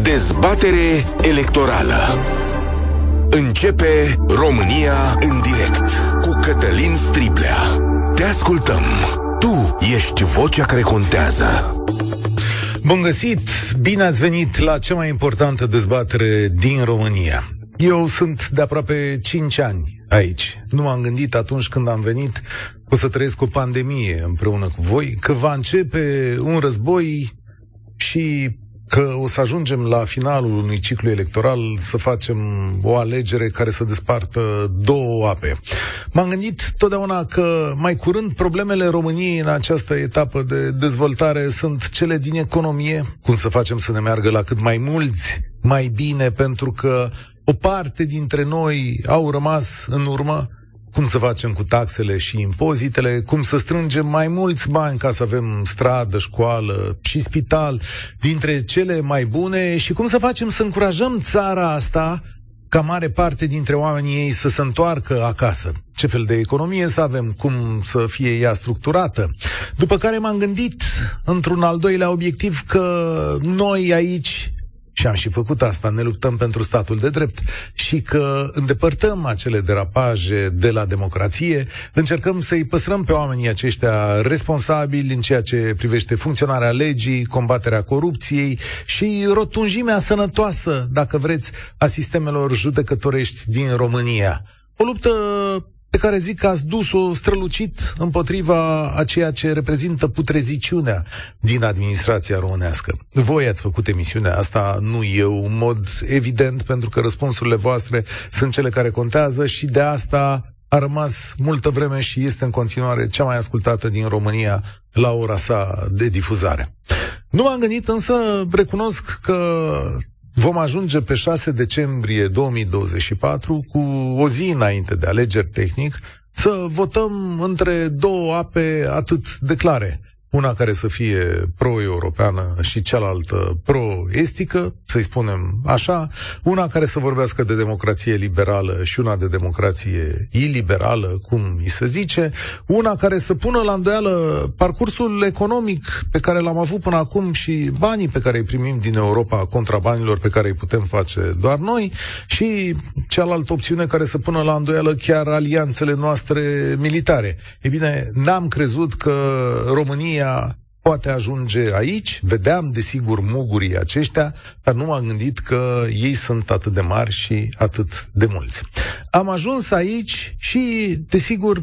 Dezbatere electorală. Începe România în direct cu Cătălin Striblea. Te ascultăm. Tu ești vocea care contează. Bun găsit! Bine ați venit la cea mai importantă dezbatere din România. Eu sunt de aproape 5 ani aici. Nu m-am gândit atunci când am venit că o să trăiesc o pandemie împreună cu voi, că va începe un război și că o să ajungem la finalul unui ciclu electoral să facem o alegere care să despartă două ape. M-am gândit totdeauna că mai curând problemele României în această etapă de dezvoltare sunt cele din economie, cum să facem să ne meargă la cât mai mulți mai bine, pentru că o parte dintre noi au rămas în urmă. Cum să facem cu taxele și impozitele, cum să strângem mai mulți bani ca să avem stradă, școală și spital dintre cele mai bune și cum să facem să încurajăm țara asta ca mare parte dintre oamenii ei să se întoarcă acasă. Ce fel de economie să avem, cum să fie ea structurată. După care m-am gândit într-un al doilea obiectiv că noi aici, și am și făcut asta, ne luptăm pentru statul de drept și că îndepărtăm acele derapaje de la democrație, încercăm să-i păstrăm pe oamenii aceștia responsabili în ceea ce privește funcționarea legii, combaterea corupției și rotunjimea sănătoasă, dacă vreți, a sistemelor judecătorești din România. O luptă pe care zic că ați dus-o strălucit împotriva a ceea ce reprezintă putreziciunea din administrația românească. Voi ați făcut emisiunea asta, nu eu, în mod evident, pentru că răspunsurile voastre sunt cele care contează și de asta a rămas multă vreme și este în continuare cea mai ascultată din România la ora sa de difuzare. Nu m-am gândit, însă recunosc că vom ajunge pe 6 decembrie 2024, cu o zi înainte de alegeri tehnic, să votăm între două ape atât de clare. Una care să fie pro-europeană și cealaltă pro-estică, să-i spunem așa, una care să vorbească de democrație liberală și una de democrație iliberală, cum îi se zice, una care să pună la îndoială parcursul economic pe care l-am avut până acum și banii pe care îi primim din Europa contra banilor pe care îi putem face doar noi, și cealaltă opțiune care să pună la îndoială chiar alianțele noastre militare. Ei bine, n-am crezut că România poate ajunge aici. Vedeam, desigur, mugurii aceștia, dar nu m-am gândit că ei sunt atât de mari și atât de mulți. Am ajuns aici și, desigur,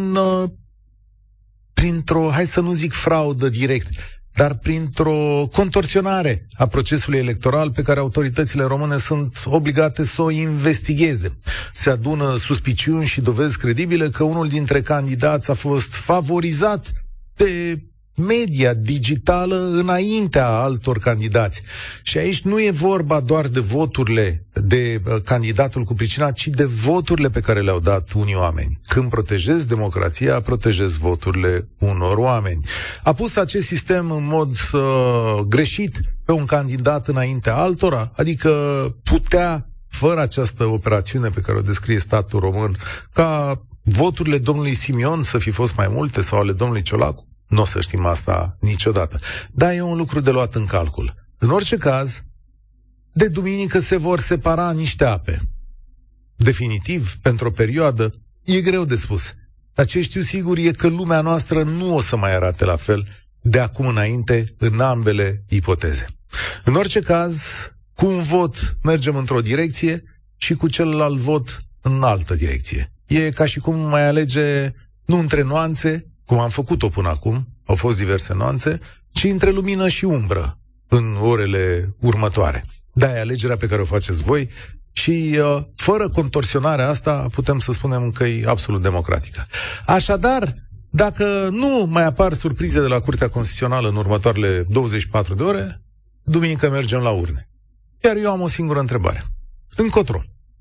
printr-o, hai să nu zic fraudă direct, dar printr-o contorsionare a procesului electoral pe care autoritățile române sunt obligate să o investigheze. Se adună suspiciuni și dovezi credibile că unul dintre candidați a fost favorizat de media digitală înaintea altor candidați. Și aici nu e vorba doar de voturile de candidatul cu pricina, ci de voturile pe care le-au dat unii oameni. Când protejezi democrația, protejezi voturile unor oameni. A pus acest sistem în mod greșit pe un candidat înaintea altora, adică putea, fără această operațiune pe care o descrie statul român, ca voturile domnului Simion să fi fost mai multe sau ale domnului Ciolacu. Nu o să știm asta niciodată. Dar e un lucru de luat în calcul. În orice caz, de duminică se vor separa niște ape. Definitiv, pentru o perioadă, e greu de spus. Dar ce știu sigur e că lumea noastră nu o să mai arate la fel de acum înainte în ambele ipoteze. În orice caz, cu un vot mergem într-o direcție și cu celălalt vot în altă direcție. E ca și cum mai alege nu între nuanțe, cum am făcut-o până acum, au fost diverse nuanțe, ci între lumină și umbră în orele următoare. Da, e alegerea pe care o faceți voi și fără contorsionarea asta putem să spunem că e absolut democratică. Așadar, dacă nu mai apar surprize de la Curtea Constituțională în următoarele 24 de ore, duminică mergem la urne. Iar eu am o singură întrebare. Încotro?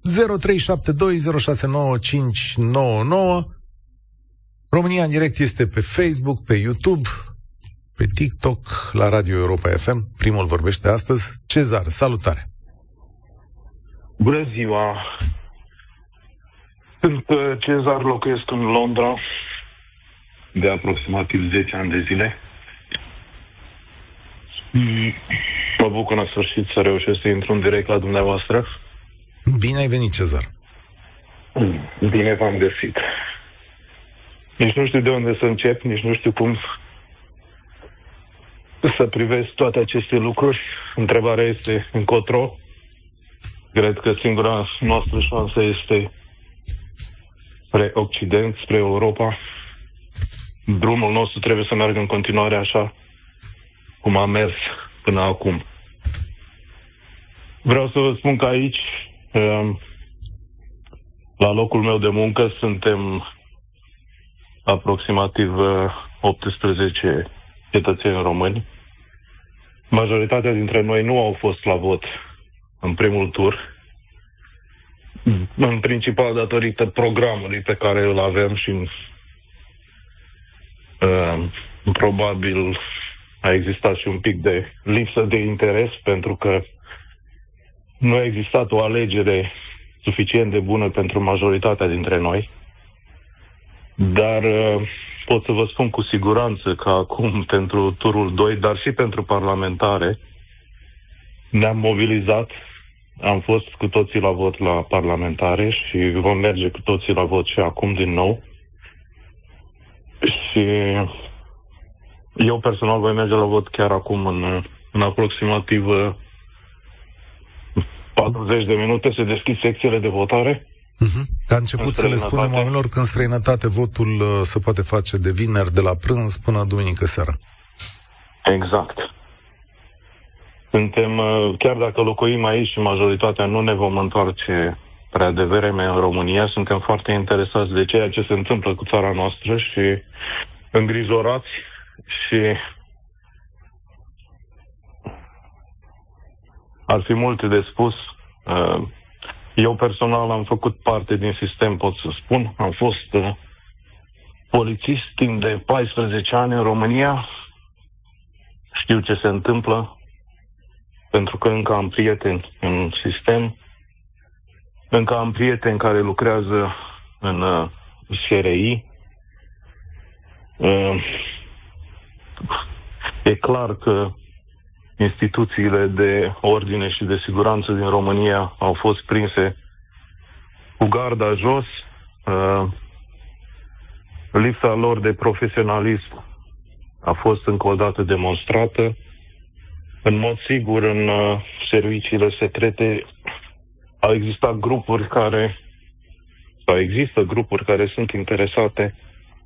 0372069599. România în direct este pe Facebook, pe YouTube, pe TikTok, la Radio Europa FM. Primul vorbește astăzi. Cezar, salutare! Bună ziua! Sunt Cezar, locuiesc în Londra de aproximativ 10 ani de zile. Mă bucur în sfârșit să reușesc să intru în direct la dumneavoastră. Bine ai venit, Cezar. Bine v-am găsit. Nici nu știu de unde să încep, nici nu știu cum să privesc toate aceste lucruri. Întrebarea este încotro. Cred că singura noastră șansă este spre Occident, spre Europa. Drumul nostru trebuie să meargă în continuare așa cum a mers până acum. Vreau să vă spun că aici, la locul meu de muncă, suntem aproximativ 18 cetățeni români. Majoritatea dintre noi nu au fost la vot în primul tur, în principal datorită programului pe care îl avem și probabil a existat și un pic de lipsă de interes, pentru că nu a existat o alegere suficient de bună pentru majoritatea dintre noi. Dar pot să vă spun cu siguranță că acum, pentru turul 2, dar și pentru parlamentare, ne-am mobilizat, am fost cu toții la vot la parlamentare și vom merge cu toții la vot și acum din nou. Și eu personal voi merge la vot chiar acum în aproximativ 40 de minute se deschid secțiile de votare. A început să le spunem oamenilor că în străinătate votul se poate face de vineri de la prânz până duminică seara. Exact. Suntem, chiar dacă locuim aici și majoritatea nu ne vom întoarce prea devreme în România, suntem foarte interesați de ceea ce se întâmplă cu țara noastră și îngrijorați și ar fi multe de spus. Eu personal am făcut parte din sistem, pot să spun. Am fost polițist timp de 14 ani în România. Știu ce se întâmplă, pentru că încă am prieteni în sistem, încă am prieteni care lucrează în SRI. E clar că instituțiile de ordine și de siguranță din România au fost prinse cu garda jos. Lipsa lor de profesionalism a fost încă o dată demonstrată. În mod sigur, în serviciile secrete au existat grupuri există grupuri care sunt interesate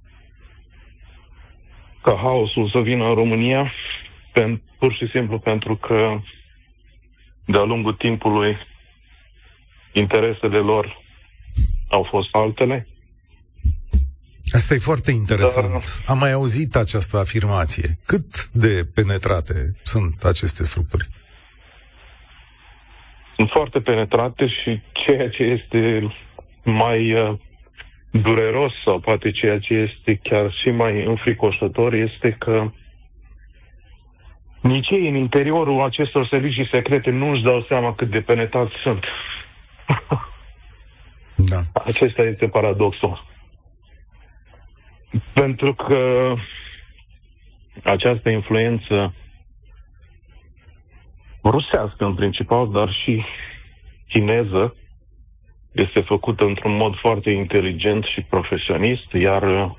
ca haosul să vină în România, pur și simplu pentru că de-a lungul timpului interesele lor au fost altele. Asta e foarte interesant. Am mai auzit această afirmație. Cât de penetrate sunt aceste structuri? Sunt foarte penetrate și ceea ce este mai dureros sau poate ceea ce este chiar și mai înfricoșător este că nici ei în interiorul acestor servicii secrete nu își dau seama cât de penetrați sunt. Da. Acesta este paradoxul. Pentru că această influență rusească în principal, dar și chineză, este făcută într-un mod foarte inteligent și profesionist, iar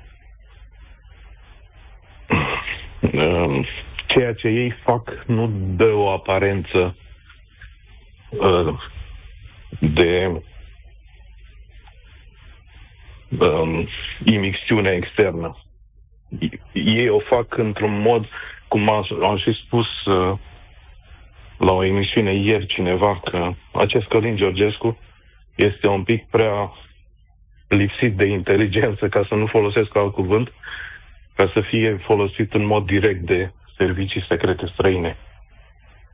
ceea ce ei fac nu dă o aparență de imixtiune externă. Ei o fac într-un mod, cum am și spus la o emisiune ieri cineva, că acest Călin Georgescu este un pic prea lipsit de inteligență, ca să nu folosesc alt cuvânt, ca să fie folosit în mod direct de servicii secrete străine.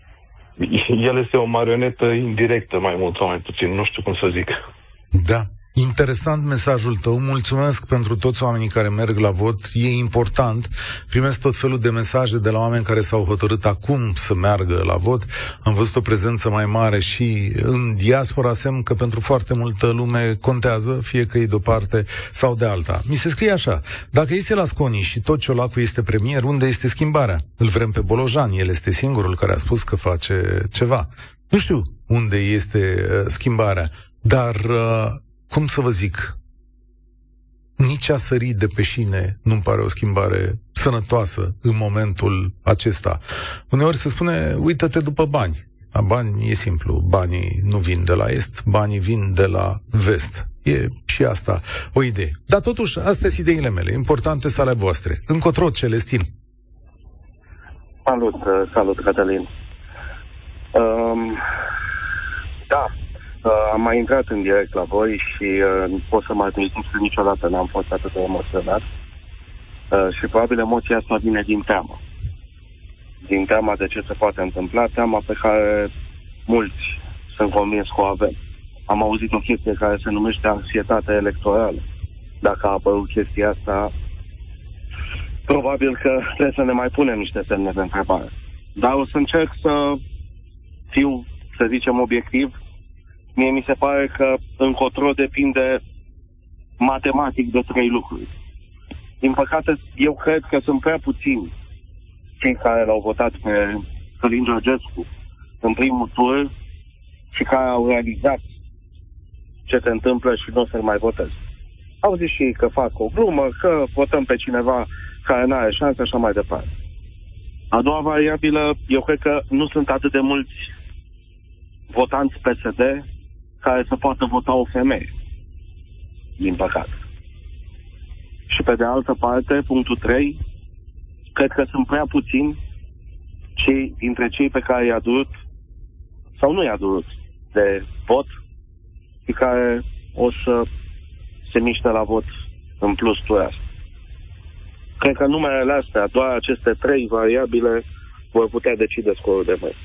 El este o marionetă indirectă, mai mult sau mai puțin, nu știu cum să zic. Da. Interesant mesajul tău, mulțumesc pentru toți oamenii care merg la vot, e important, primesc tot felul de mesaje de la oameni care s-au hotărât acum să meargă la vot, am văzut o prezență mai mare și în diaspora, semn că pentru foarte multă lume contează, fie că e de o parte sau de alta. Mi se scrie așa: dacă este la Sconi și tot Ciolacu este premier, unde este schimbarea? Îl vrem pe Bolojan, el este singurul care a spus că face ceva. Nu știu unde este schimbarea, dar cum să vă zic, nici a sări de pe șine nu-mi pare o schimbare sănătoasă în momentul acesta. Uneori se spune, uită-te după bani. Bani e simplu, banii nu vin de la est, banii vin de la vest. E și asta o idee. Dar totuși, astea sunt ideile mele, importante sale voastre. Încotro, Celestin. Salut, Cătălin. Am mai intrat în direct la voi și pot să mă admitiți că niciodată n-am fost atât de emoționat. Și probabil emoția asta vine din teamă. Din teama de ce se poate întâmpla, teama pe care mulți sunt convins că o avem. Am auzit o chestie care se numește anxietate electorală. Dacă a apărut chestia asta, probabil că trebuie să ne mai punem niște semne de întrebare. Dar o să încerc să fiu, să zicem, obiectiv. Mie mi se pare că încotro depinde matematic de 3 lucruri. Din păcate, eu cred că sunt prea puțini cei care l-au votat pe Călin Georgescu în primul tur și care au realizat ce se întâmplă și nu o să-l mai votez. Au zis și ei că fac o glumă, că votăm pe cineva care n-are șanse, așa mai departe. A doua variabilă, eu cred că nu sunt atât de mulți votanți PSD care să poată vota o femeie, din păcate. Și pe de altă parte, punctul 3, cred că sunt prea puțini dintre cei pe care i-a durut sau nu i-a durut de vot și care o să se miște la vot în plus tura asta. Cred că numerele astea, doar aceste 3 variabile, vor putea decide scorul de mâine.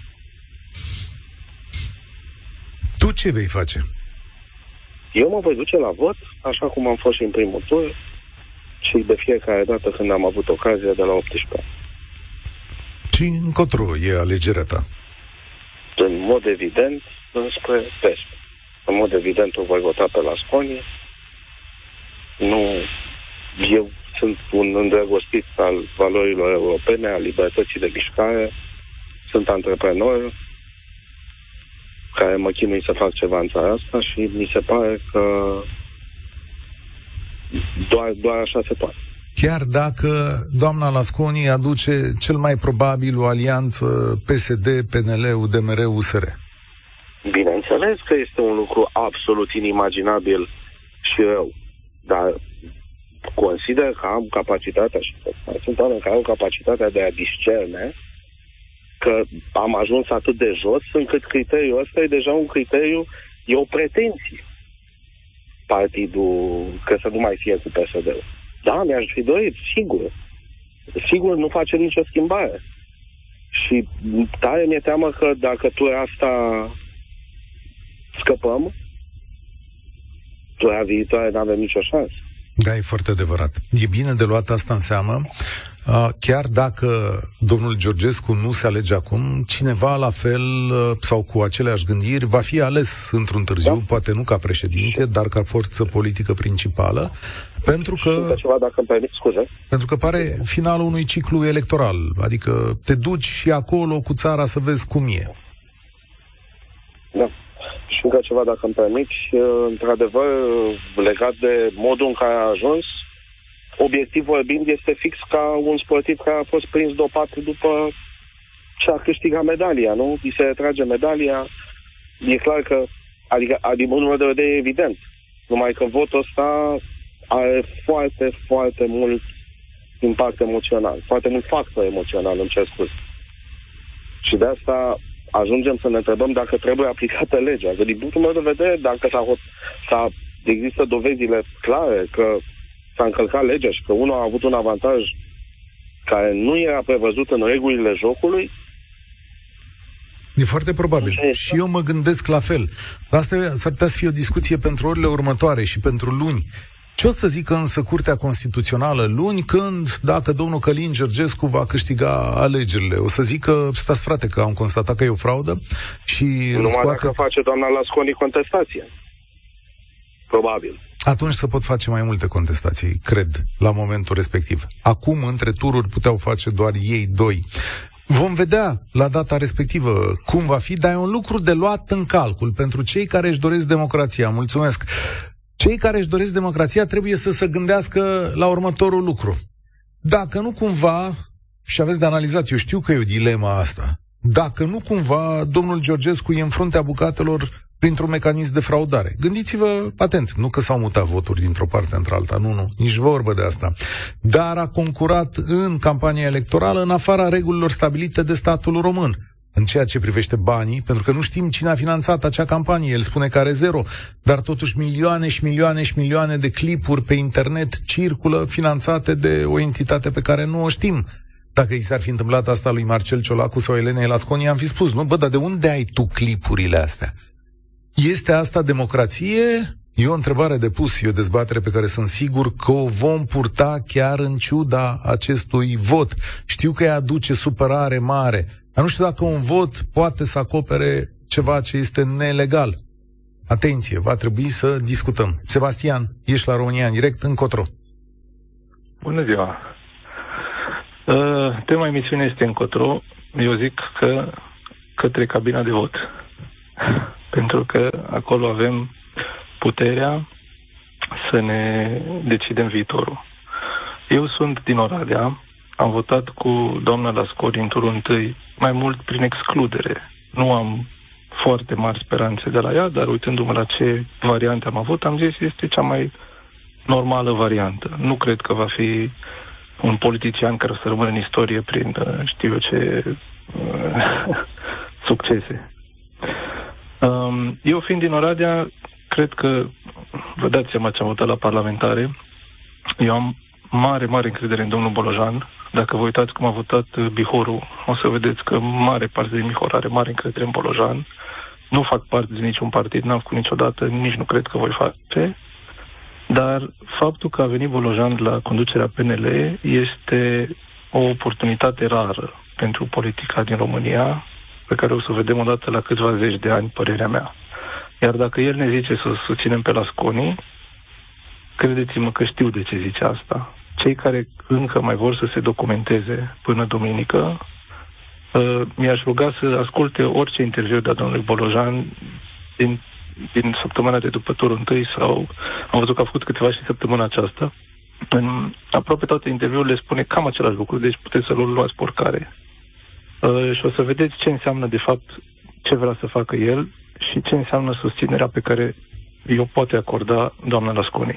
Tu ce vei face? Eu mă voi duce la vot, așa cum am fost și în primul tur și de fiecare dată când am avut ocazia de la 18 ani. Și încotro e alegerea ta? În mod evident, înspre vest. În mod evident o voi vota pe la Sconi. Nu, eu sunt un îndrăgostit al valorilor europene, al libertății de mișcare, sunt antreprenor care mă chinui să fac ceva în țara asta și mi se pare că doar așa se poate. Chiar dacă doamna Lasconi aduce cel mai probabil o alianță PSD, PNL, UDMR, USR? Bineînțeles că este un lucru absolut inimaginabil și rău, dar consider că am capacitatea și sunt oameni care au capacitatea de a discerne că am ajuns atât de jos încât criteriul ăsta e deja un criteriu, e o pretenție. Partidul, că să nu mai fie cu PSD-ul. Da, mi-aș fi dorit, sigur. Sigur nu face nicio schimbare. Și tare mi-e teamă că dacă tura asta scăpăm, tura viitoare n-avem nicio șansă. Da, e foarte adevărat. E bine de luat asta în seamă. Chiar dacă domnul Georgescu nu se alege acum, cineva la fel sau cu aceleași gândiri va fi ales într-un târziu, da, poate nu ca președinte, dar ca forță politică principală, pentru că ceva, dacă îmi permit, scuze. Pentru că pare finalul unui ciclu electoral, adică te duci și acolo cu țara să vezi cum e. Da. Și încă ceva, dacă îmi permiți, într-adevăr, legat de modul în care a ajuns, obiectiv vorbind, este fix ca un sportiv care a fost prins dopat după ce a câștigat medalia, nu? Îi se retrage medalia, e clar că, adică, din punctul de vedere, e evident. Numai că votul ăsta are foarte, foarte mult impact emoțional, foarte mult factor emoțional, îmi cer scuze. Și de asta ajungem să ne întrebăm dacă trebuie aplicată legea. Că din punctul meu de vedere, dacă există dovezile clare că s-a încălcat legea și că unul a avut un avantaj care nu era prevăzut în regulile jocului, E foarte probabil. Și eu mă gândesc la fel. Asta s-ar putea să fie o discuție pentru orele următoare și pentru luni. Ce o să zică însă Curtea Constituțională luni când, dacă domnul Călin Georgescu va câștiga alegerile? O să zică, stați frate, că am constatat că e o fraudă și... Numai dacă face doamna Lasconi contestație. Probabil. Atunci se pot face mai multe contestații, cred, la momentul respectiv. Acum, între tururi, puteau face doar ei doi. Vom vedea la data respectivă cum va fi, dar e un lucru de luat în calcul pentru cei care își doresc democrația. Mulțumesc! Cei care își doresc democrația trebuie să se gândească la următorul lucru. Dacă nu cumva, și aveți de analizat, eu știu că e o dilema asta, dacă nu cumva domnul Georgescu e în fruntea bucatelor printr-un mecanism de fraudare. Gândiți-vă atent, nu că s-au mutat voturi dintr-o parte într-alta, nu, nici vorbă de asta. Dar a concurat în campania electorală în afara regulilor stabilite de statul român. În ceea ce privește banii, pentru că nu știm cine a finanțat acea campanie, el spune că are zero, dar totuși milioane și milioane și milioane de clipuri pe internet circulă finanțate de o entitate pe care nu o știm. Dacă i s-ar fi întâmplat asta lui Marcel Ciolacu sau Elenei Lasconi, am fi spus, nu, dar de unde ai tu clipurile astea? Este asta democrație? E o întrebare de pus, e o dezbatere pe care sunt sigur că o vom purta chiar în ciuda acestui vot. Știu că ea aduce supărare mare, dar nu știu dacă un vot poate să acopere ceva ce este nelegal. Atenție, va trebui să discutăm. Sebastian, ești la România în direct, încotro. Bună ziua! Tema emisiunii este încotro. Eu zic că către cabina de vot. Pentru că acolo avem puterea să ne decidem viitorul. Eu sunt din Oradea, am votat cu doamna Lasconi în turul întâi, mai mult prin excludere. Nu am foarte mari speranțe de la ea, dar uitându-mă la ce variante am avut, am zis este cea mai normală variantă. Nu cred că va fi un politician care o să rămână în istorie prin știu eu ce succese. Eu fiind din Oradea, cred că vă dați seama ce am votat la parlamentare. Eu am mare încredere în domnul Bolojan. Dacă vă uitați cum a votat Bihorul, o să vedeți că mare parte din Bihor are mare încredere în Bolojan. Nu fac parte din niciun partid, n-am făcut niciodată, nici nu cred că voi face. Dar faptul că a venit Bolojan la conducerea PNL este o oportunitate rară pentru politica din România, pe care o să o vedem odată la câțiva zeci de ani, părerea mea. Iar dacă el ne zice să susținem pe Lasconi, credeți-mă că știu de ce zice asta. Cei care încă mai vor să se documenteze până duminică, mi-aș ruga să asculte orice interviu de-a domnului Bolojan din săptămâna de după turul întâi sau am văzut că a făcut câteva și săptămâna aceasta. În aproape toate interviurile spune cam același lucru, deci puteți să-l luați pe oricare. Și o să vedeți ce înseamnă de fapt ce vrea să facă el și ce înseamnă susținerea pe care eu poate acorda doamna Lasconi.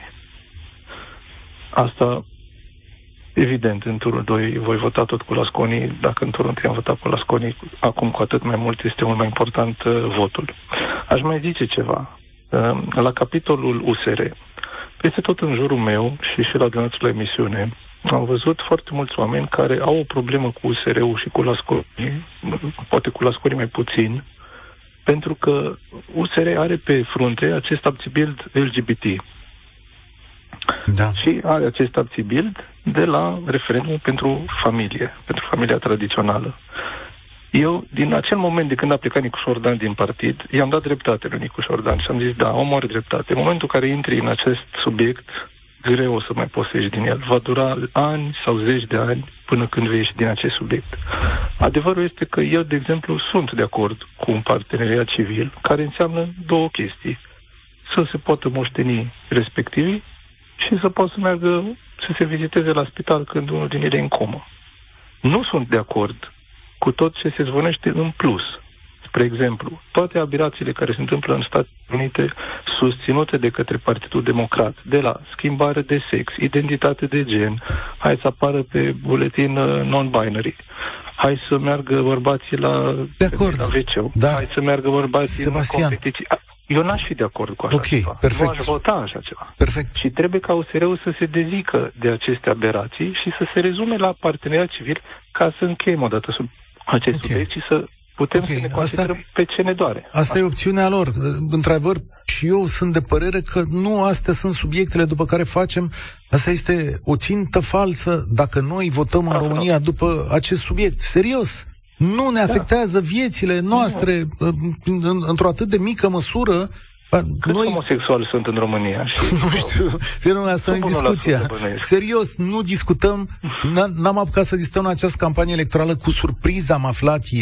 Asta, evident, în turul 2 voi vota tot cu Lasconi, dacă în turul 1 am votat cu Lasconi, acum cu atât mai mult este mult mai important votul. Aș mai zice ceva. La capitolul USR, peste tot în jurul meu și la dumneavoastră la emisiune, am văzut foarte mulți oameni care au o problemă cu USR-ul și cu Lasconi, poate cu Lasconi mai puțin, pentru că USR are pe frunte acest abțibild LGBT. Da. Și are acest abțibild de la referendum pentru familia tradițională. Eu, din acel moment de când a plecat Nicu Șordan din partid, i-am dat dreptate lui Nicu Șordan și am zis, da, omul are dreptate. În momentul în care intri în acest subiect, greu o să mai poți ieși din el. Va dura ani sau zeci de ani până când vei ieși din acest subiect. Adevărul este că eu, de exemplu, sunt de acord cu un parteneriat civil care înseamnă două chestii. Să se poată moșteni respectivii și să poată să meargă să se viziteze la spital când unul din ele e în comă. Nu sunt de acord cu tot ce se zvonește în plus. Spre exemplu, toate aberațiile care se întâmplă în Statele Unite susținute de către Partidul Democrat, de la schimbare de sex, identitate de gen, hai să apară pe buletin non-binary, hai să meargă bărbații la WC, hai să meargă bărbații în competiții. Eu n-aș fi de acord cu așa ceva. Perfect. Nu aș vota așa ceva. Perfect. Și trebuie ca USR-ul să se dezică de aceste aberații și să se rezume la parteneriat civil ca să încheiem odată acest subiect și să putem să ne concentrăm pe ce ne doare. Asta e opțiunea lor. Într-adevăr, și eu sunt de părere că nu astea sunt subiectele după care facem. Asta este o țintă falsă dacă noi votăm în România după acest subiect. Serios. Nu ne afectează viețile noastre într-o atât de mică măsură. Câți homosexuali sunt în România? Nu știu, asta nu e discuția. Serios, nu discutăm, n-am apucat să discutăm în această campanie electorală. Cu surpriză am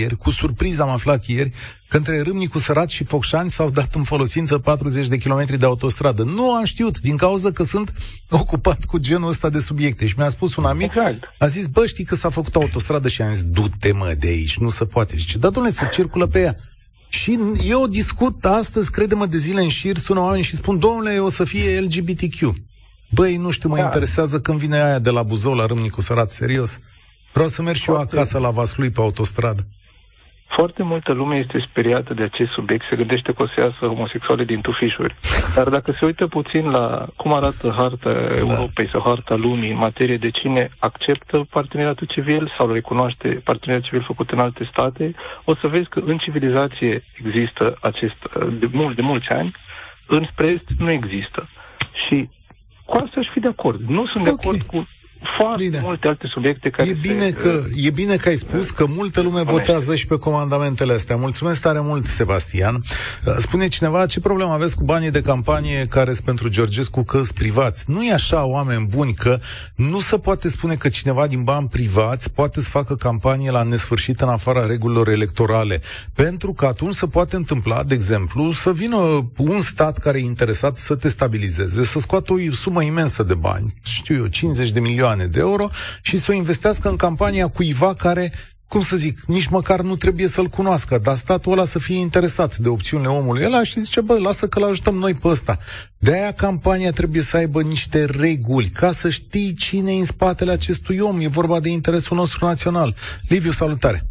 aflat ieri că între Râmnicu Sărat și Focșani s-au dat în folosință 40 de kilometri de autostradă. Nu am știut, din cauza că sunt ocupat cu genul ăsta de subiecte. Și mi-a spus un amic, a zis, știi că s-a făcut autostradă? Și am zis, du-te mă de aici, nu se poate. Zice, da, dom'le, se circulă pe ea. Și eu discut astăzi, crede-mă, de zile în șir, sună oameni și spun, domnule, o să fie LGBTQ. Băi, nu știu, mă interesează când vine aia de la Buzău la Râmnicu Sărat, serios. Vreau să merg și eu acasă la Vaslui pe autostradă. Foarte multă lume este speriată de acest subiect, se gândește că o să iasă homosexuale din tufișuri. Dar dacă se uită puțin la cum arată harta Europei sau harta lumii în materie de cine acceptă parteneriatul civil sau recunoaște parteneriatul civil făcut în alte state, o să vezi că în civilizație există de mulți ani, înspre est nu există. Și cu asta aș fi de acord. Nu sunt de acord cu foarte multe alte subiecte care E bine că ai spus că multă lume votează și pe comandamentele astea. Mulțumesc tare mult, Sebastian. Spune cineva, ce problemă aveți cu banii de campanie care sunt pentru Georgescu, că sunt privați? Nu e așa, oameni buni, că nu se poate spune că cineva din bani privați poate să facă campanie la nesfârșit în afara regulilor electorale. Pentru că atunci se poate întâmpla, de exemplu, să vină un stat care e interesat să te stabilizeze, să scoată o sumă imensă de bani, știu eu, 50 de milioane de euro și să o investească în campania cuiva care, cum să zic, nici măcar nu trebuie să-l cunoască, dar statul ăla să fie interesat de opțiunile omului ăla și zice, lasă că l-ajutăm noi pe ăsta. De-aia campania trebuie să aibă niște reguli, ca să știi cine e în spatele acestui om. E vorba de interesul nostru național. Liviu, salutare!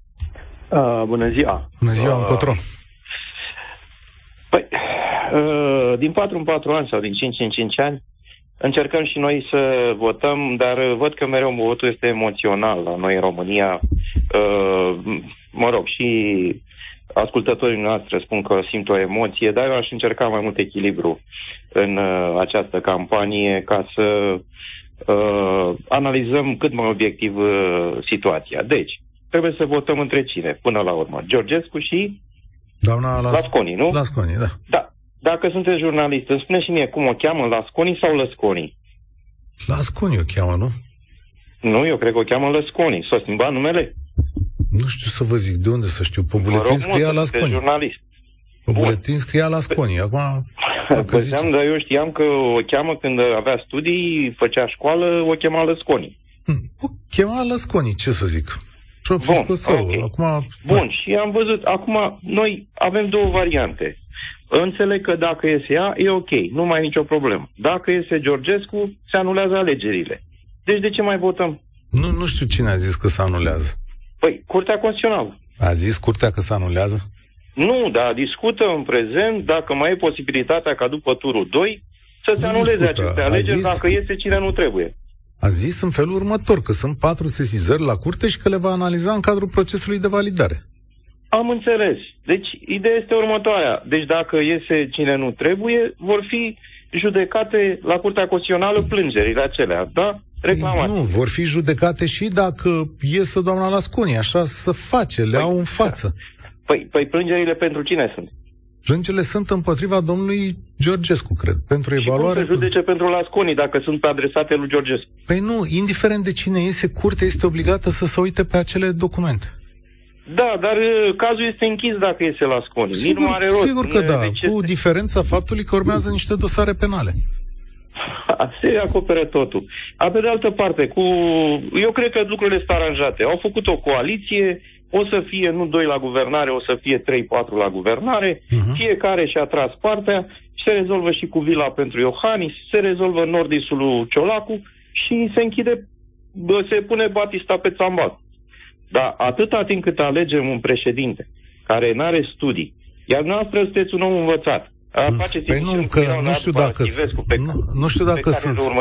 Bună ziua! Bună ziua, încotro! Păi, din 4 în 4 ani sau din 5 în 5 ani, încercăm și noi să votăm, dar văd că mereu votul este emoțional la noi în România. Și ascultătorii noastre spun că simt o emoție, dar eu aș încerca mai mult echilibru în această campanie ca să analizăm cât mai obiectiv situația. Deci, trebuie să votăm între cine, până la urmă? Georgescu și doamna Lasconi, nu? Lasconi, da. Da. Dacă sunteți jurnalist, îmi spune și mie cum o cheamă, Lasconi sau Lăsconi? Lasconi o cheamă, nu? Nu, eu cred că o cheamă Lăsconi. S-a schimbat numele? Nu știu să vă zic, de unde să știu. Pe buletin scria Lasconi. Jurnalist. Pe buletin scria Lasconi. Acum, dar eu știam că o cheamă când avea studii, făcea școală, o chema Lăsconi. O chema Lăsconi, ce să zic? Și-o fi scos său. Acum... Bun, și am văzut, acum noi avem două variante. Înțeleg că dacă iese ea, e ok, nu mai e nicio problemă. Dacă iese Georgescu, se anulează alegerile. Deci de ce mai votăm? Nu știu cine a zis că se anulează. Păi, Curtea Constituțională. A zis Curtea că se anulează? Nu, dar discută în prezent dacă mai e posibilitatea ca după turul 2 să se anuleze aceste alegeri dacă iese cine nu trebuie. A zis în felul următor, că sunt 4 sesizări la Curte și că le va analiza în cadrul procesului de validare. Am înțeles. Deci, ideea este următoarea. Deci, dacă iese cine nu trebuie, vor fi judecate la Curtea Constituțională plângerile acelea, da? Reclamații. Nu, vor fi judecate și dacă iese doamna Lasconi, așa să face, le au în față. Păi plângerile pentru cine sunt? Plângerile sunt împotriva domnului Georgescu, cred, pentru evaluare. Și cum se judece pentru Lasconi dacă sunt adresate lui Georgescu? Păi nu, indiferent de cine iese, Curtea este obligată să se uite pe acele documente. Da, dar cazul este închis dacă iese Lasconi. Sigur, nu are rost. Sigur că da, cu diferența faptului că urmează niște dosare penale. Se acoperă totul. Pe de altă parte, eu cred că lucrurile sunt aranjate. Au făcut o coaliție, o să fie nu 2 la guvernare, o să fie 3-4 la guvernare, fiecare și-a tras partea, se rezolvă și cu vila pentru Iohannis, se rezolvă Nordisul lui Ciolacu și se închide, se pune Batista pe țambat. Dar atâta timp cât alegem un președinte care nu are studii, iar noastră sunteți un om învățat. Păi nu, că nu știu dacă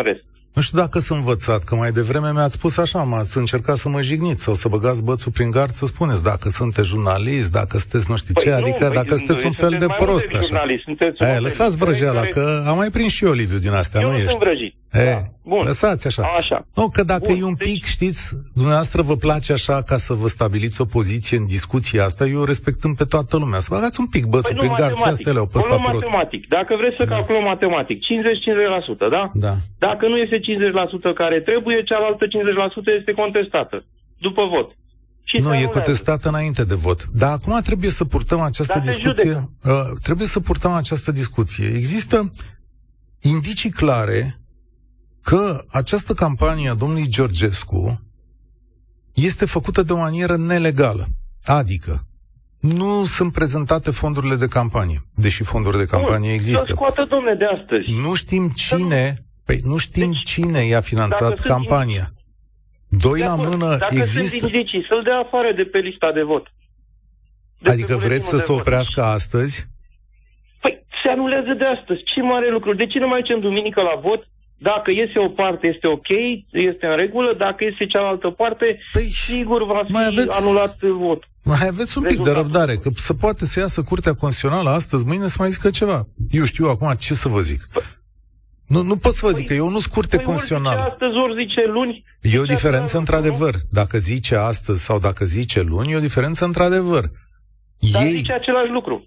Nu știu dacă sunt învățat, că mai devreme mi-ați spus așa, m-ați încercat să mă jigniți sau să băgați bățul prin gard să spuneți dacă sunteți jurnalist, dacă sunteți nu știu ce, adică dacă sunteți un fel de prost așa. Lăsați vrăjeala, că am mai prins și eu, Liviu, din astea, nu ești. Sunt vrăjit. Bun. Lăsați așa. Nu, că dacă e un pic, știți, dumneavoastră vă place așa ca să vă stabiliți o poziție în discuția asta, eu respectând pe toată lumea. Să băgați un pic bățul prin gard, ce astea le-au păstat prost. Matematic. Dacă vreți să calculăm matematic, 50-50%, da? Da. Dacă nu este 50% care trebuie, cealaltă 50% este contestată. După vot. Nu, e contestată înainte de vot. Dar acum trebuie să purtăm această discuție. Trebuie să purtăm această discuție. Există indicii clare că această campanie a domnului Georgescu este făcută de o manieră nelegală. Adică nu sunt prezentate fondurile de campanie, deși fonduri de campanie există. Să scoată, domne, de astăzi. Nu știm cine i-a finanțat campania. Doi la mână există. Sunt indicii, să-l dea afară de pe lista de vot. Adică vreți să se oprească astăzi? Păi, se anulează de astăzi. Ce mare lucru. De ce nu mai ducem duminică la vot? Dacă iese o parte, este ok, este în regulă. Dacă iese cealaltă parte, sigur va fi anulat vot. Mai aveți un pic de răbdare, că se poate să iasă Curtea Constituțională astăzi, mâine să mai zică ceva. Eu știu acum ce să vă zic. Nu pot să vă zic, că eu nu-s Curte Constituțională. Ori zice astăzi, ori zice luni. E o diferență într-adevăr. Dacă zice astăzi sau dacă zice luni, e o diferență într-adevăr. Dar zice același lucru.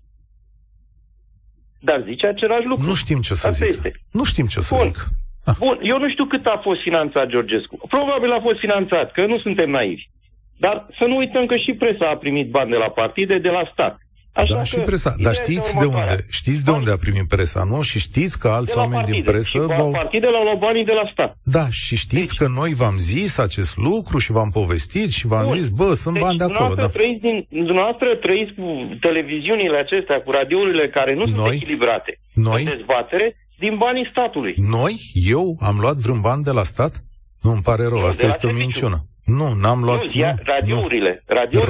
Nu știm ce să zic. Nu știm ce să zic. Bun, eu nu știu cât a fost finanțat Georgescu. Probabil a fost finanțat, că nu suntem naivi. Dar să nu uităm că și presa a primit bani de la partide, de la stat. Așa și presa. Dar știți de unde? Știți de unde a primit presa, nu? Și știți că alți oameni din presă partidele au luat banii de la stat. Da, și știți că noi v-am zis acest lucru și v-am povestit și v-am zis, sunt bani de acolo. Dumneavoastră trăiți cu televiziunile acestea, cu radiourile care nu sunt echilibrate. În dezbatere, din banii statului. Eu am luat vreun bani de la stat? Nu, îmi pare rău, asta este o minciună. Nu, n-am luat... Radiourile.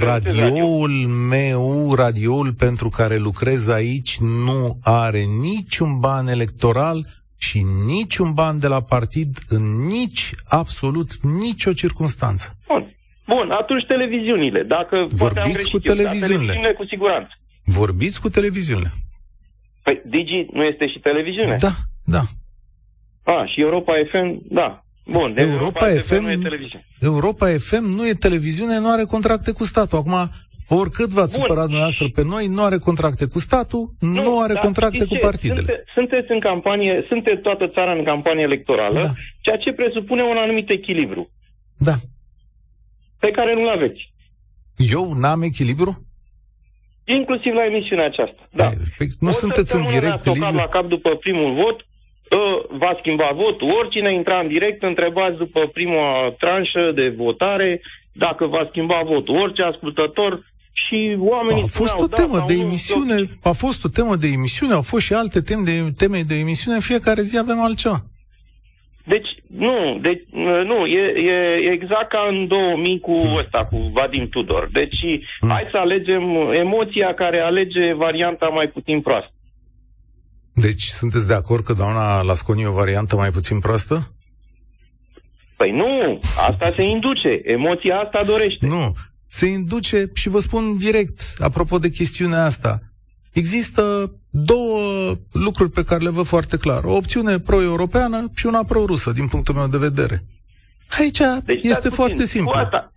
Radioul pentru care lucrez aici nu are niciun ban electoral și niciun ban de la partid în absolut nicio circunstanță. Bun, atunci televiziunile. Dacă vorbiți cu televiziunile. Cu siguranță. Vorbiți cu televiziunile. Păi, Digi nu este și televiziune? Da. Și Europa FM, da. Bun, Europa FM nu e televiziune. Europa FM nu e televiziune, nu are contracte cu statul. Acum, oricât v-ați supărat dumneavoastră pe noi, nu are contracte cu statul, nu are contracte cu partidele. Sunteți în campanie, sunteți toată țara în campanie electorală, ceea ce presupune un anumit echilibru. Da. Pe care nu-l aveți. Eu n-am echilibru? Inclusiv la emisiunea aceasta. Da. Nu sunteți în direct, Liviu? La cap după primul vot, va schimba votul. Oricine intra în direct, întrebați după prima tranșă de votare dacă va schimba votul. Orice ascultător și oamenii... A fost o temă de emisiune, au fost și alte teme de emisiune, în fiecare zi avem altceva. Deci, nu, e exact ca în 2000 cu Vadim Tudor. Deci, hai să alegem emoția care alege varianta mai puțin proastă. Deci, sunteți de acord că doamna Lasconi e o variantă mai puțin proastă? Păi nu, asta se induce, emoția asta dorește. Nu, se induce și vă spun direct, apropo de chestiunea asta, există două lucruri pe care le văd foarte clar. O opțiune pro-europeană și una pro-rusă, din punctul meu de vedere. Aici este foarte simplu.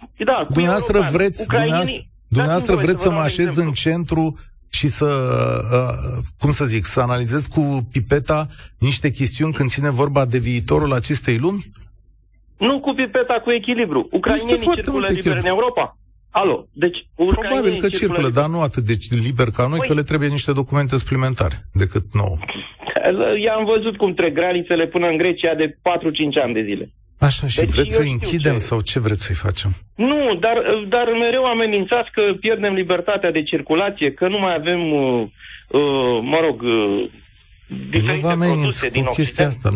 Dumneavoastră vreți să mă așez în centru și să, să analizez cu pipeta niște chestiuni când ține vorba de viitorul acestei lumi? Nu cu pipeta, cu echilibru. Ucrainenii circulă liber în Europa. Alo, deci probabil că circulă, dar nu atât de liber ca noi, că le trebuie niște documente suplimentare decât nouă. I-am văzut cum trec granițele până în Grecia de 4-5 ani de zile. Așa, și deci vreți să-i închidem sau ce vreți să-i facem? Nu, dar mereu amenințați că pierdem libertatea de circulație, că nu mai avem, diferite produse din chestia asta.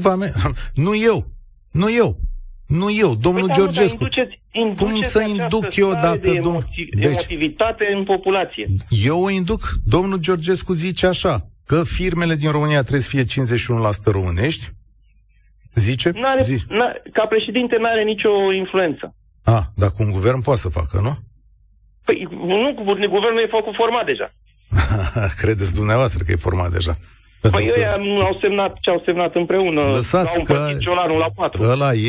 Nu eu, domnul Georgescu. Cum să induc eu dacă... emotivitate în populație. Eu o induc. Domnul Georgescu zice așa, că firmele din România trebuie să fie 51% românești, Zice? Ca președinte n-are nicio influență. Dacă un guvern poate să facă, nu? Păi nu, guvernul e format deja. Credeți dumneavoastră că e format deja? Păi ăia au semnat ce au semnat împreună. Lăsați că la 4.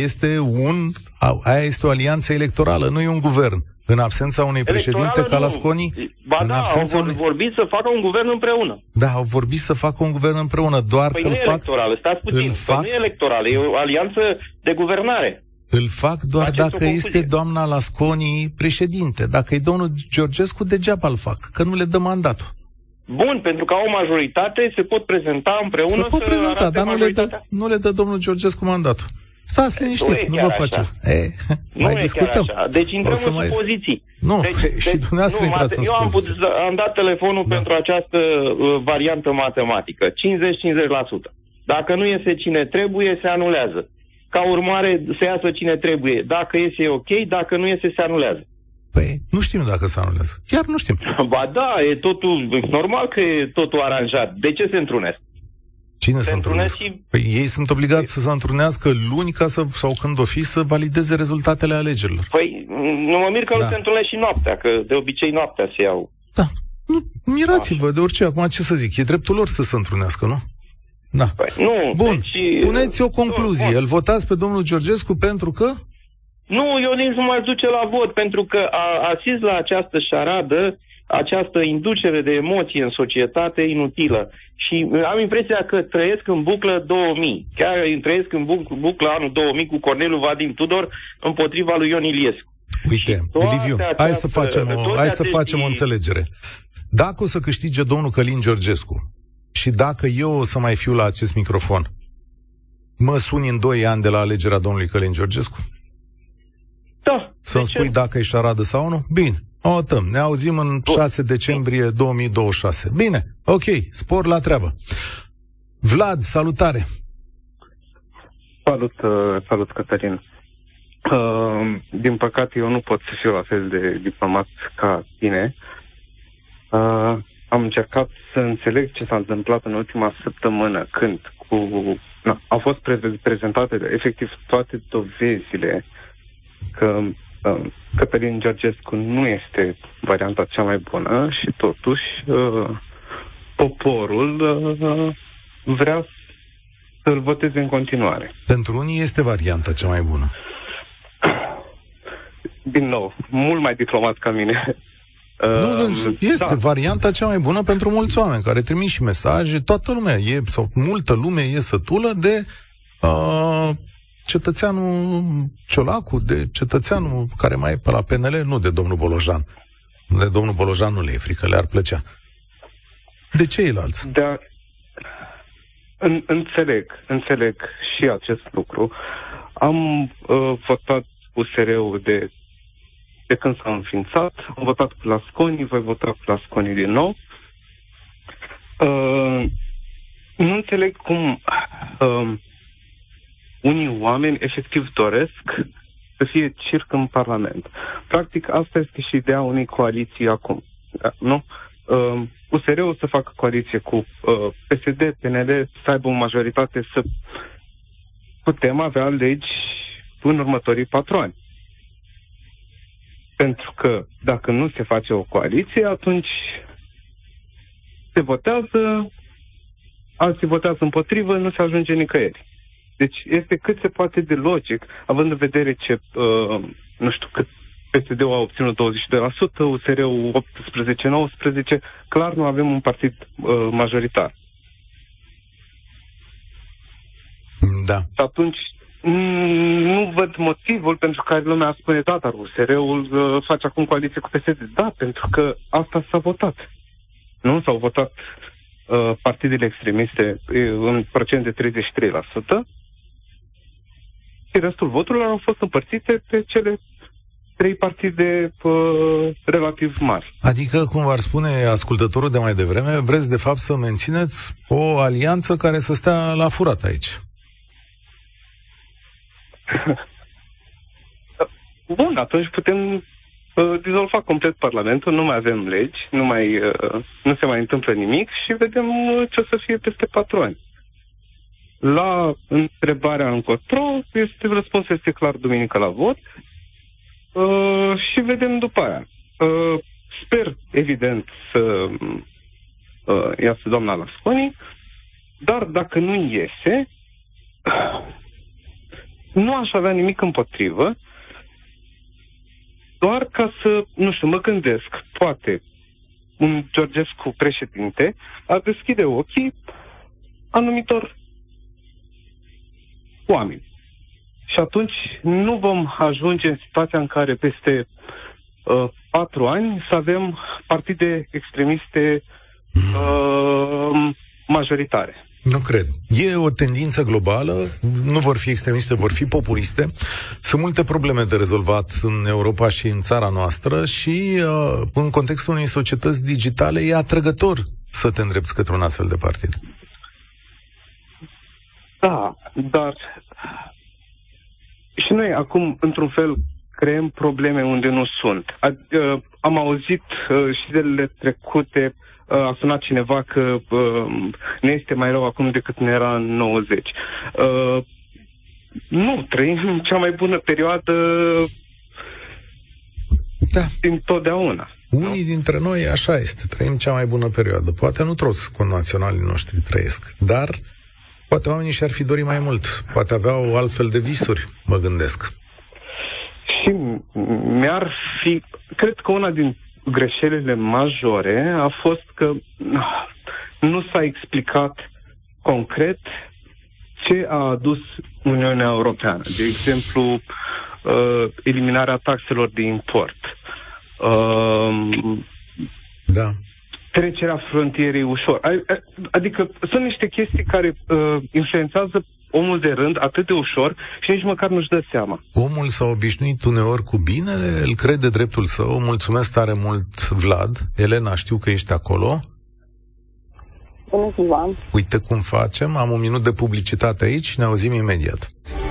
Aia este o alianță electorală, nu e un guvern. În absența unui președinte ca Lasconi... Au vorbit să facă un guvern împreună. Da, au vorbit să facă un guvern împreună, doar că nu e electorală, stați puțin. Nu e electorală, e o alianță de guvernare. Îl fac doar dacă este doamna Lasconi președinte. Dacă e domnul Georgescu, degeaba îl fac, că nu le dă mandatul. Bun, pentru că au o majoritate, se pot prezenta împreună. Se pot prezenta, dar nu le dă domnul Georgescu mandatul. Stați liniștit, nu vă faceți. Mai discutăm. Așa. Deci intrăm în supoziții. Și dumneavoastră intrați în supoziții. Eu am dat telefonul pentru această variantă matematică. 50-50%. Dacă nu iese cine trebuie, se anulează. Ca urmare, se iasă cine trebuie. Dacă iese, e ok. Dacă nu iese, se anulează. Păi, nu știm dacă se anulează. Chiar nu știm. Ba da, e totul, normal că e totul aranjat. De ce se întrunesc? Cine se întrunesc? Păi ei sunt obligați să se întrunească luni sau când o fi să valideze rezultatele alegerilor. Păi, nu mă mir că nu se întrunesc și noaptea, că de obicei noaptea se iau. Da, mirați-vă de orice. Acum ce să zic, e dreptul lor să se întrunească, nu? Da. Păi, nu. Bun, puneți o concluzie. Îl votați pe domnul Georgescu pentru că? Nu, eu nici nu m-aș duce la vot, pentru că a asist la această șaradă, această inducere de emoții în societate inutilă. Și am impresia că trăiesc în buclă 2000. Chiar trăiesc în buclă anul 2000 cu Corneliu Vadim Tudor împotriva lui Ion Iliescu. Uite, Liviu, hai să facem o înțelegere. Dacă o să câștige domnul Călin Georgescu și dacă eu o să mai fiu la acest microfon, mă suni în 2 ani de la alegerea domnului Călin Georgescu? Da. Să-mi spui dacă e șaradă sau nu? Bine. Ne auzim în 6 decembrie 2026. Bine, ok, spor la treabă. Vlad, salutare! Salut, Cătălin. Din păcate, eu nu pot să fiu la fel de diplomat ca tine. Am încercat să înțeleg ce s-a întâmplat în ultima săptămână, când au fost prezentate efectiv toate dovezile că Cătălin Georgescu nu este varianta cea mai bună și totuși poporul vrea să-l voteze în continuare. Pentru unii este varianta cea mai bună. Din nou, mult mai diplomat ca mine. Este varianta cea mai bună pentru mulți oameni care trimit și mesaje. Toată lumea multă lume e sătulă de cetățeanul Ciolacu, de cetățeanul care mai e pe la PNL, nu de domnul Bolojan. De domnul Bolojan nu le e frică, le-ar plăcea. De ceilalți? Da, înțeleg și acest lucru. Am votat USR-ul de când s-a înființat, am votat cu Lasconi, voi vota cu Lasconi din nou. Nu înțeleg cum unii oameni efectiv doresc să fie circ în Parlament. Practic, asta este și ideea unei coaliții acum. Nu? USR-ul să facă coaliție cu PSD, PNL, să aibă o majoritate, să putem avea legi în următorii 4 ani. Pentru că dacă nu se face o coaliție, atunci se votează, alții votează împotrivă, nu se ajunge nicăieri. Deci este cât se poate de logic, având în vedere ce, nu știu cât, PSD-ul a obținut 22%, USR-ul 18-19%, clar nu avem un partid majoritar. Da. Și atunci nu văd motivul pentru care lumea spune, da, dar USR-ul face acum coaliție cu PSD. Da, pentru că asta s-a votat. Nu? S-au votat partidele extremiste în procent de 33%. Și restul voturilor au fost împărțite pe cele 3 partide relativ mari. Adică, cum v-ar spune ascultătorul de mai devreme, vreți de fapt să mențineți o alianță care să stea la furat aici. Bun, atunci putem dizolva complet Parlamentul, nu mai avem legi, nu se mai întâmplă nimic și vedem ce o să fie peste 4 ani. La întrebarea încotro, răspunsul este clar duminică la vot și vedem după aia. Sper, evident, să iasă doamna Lasconi, dar dacă nu iese, nu aș avea nimic împotrivă, doar ca să, nu știu, mă gândesc, poate un Georgescu președinte ar deschide ochii anumitor oameni. Și atunci nu vom ajunge în situația în care peste 4 ani să avem partide extremiste majoritare. Nu cred. E o tendință globală, nu vor fi extremiste, vor fi populiste. Sunt multe probleme de rezolvat în Europa și în țara noastră și în contextul unei societăți digitale e atrăgător să te îndrepți către un astfel de partid. Da, dar și noi acum, într-un fel, creăm probleme unde nu sunt. Am auzit și zilele trecute, a sunat cineva că ne este mai rău acum decât ne era în 90. Nu, trăim cea mai bună perioadă din totdeauna. Unii dintre noi, așa este, trăim cea mai bună perioadă. Poate nu toți connaționalii noștri trăiesc, dar poate oamenii și-ar fi dorit mai mult. Poate aveau altfel de visuri, mă gândesc. Și mi-ar fi... Cred că una din greșelile majore a fost că nu s-a explicat concret ce a adus Uniunea Europeană. De exemplu, eliminarea taxelor de import. Da. Trecerea frontierei ușor. Adică sunt niște chestii care influențează omul de rând atât de ușor și nici măcar nu-și dă seama. Omul s-a obișnuit uneori cu binele, îl crede dreptul său. Mulțumesc tare mult, Vlad. Elena, știu că ești acolo. Bună ziua. Uite cum facem, am un minut de publicitate aici, ne auzim imediat.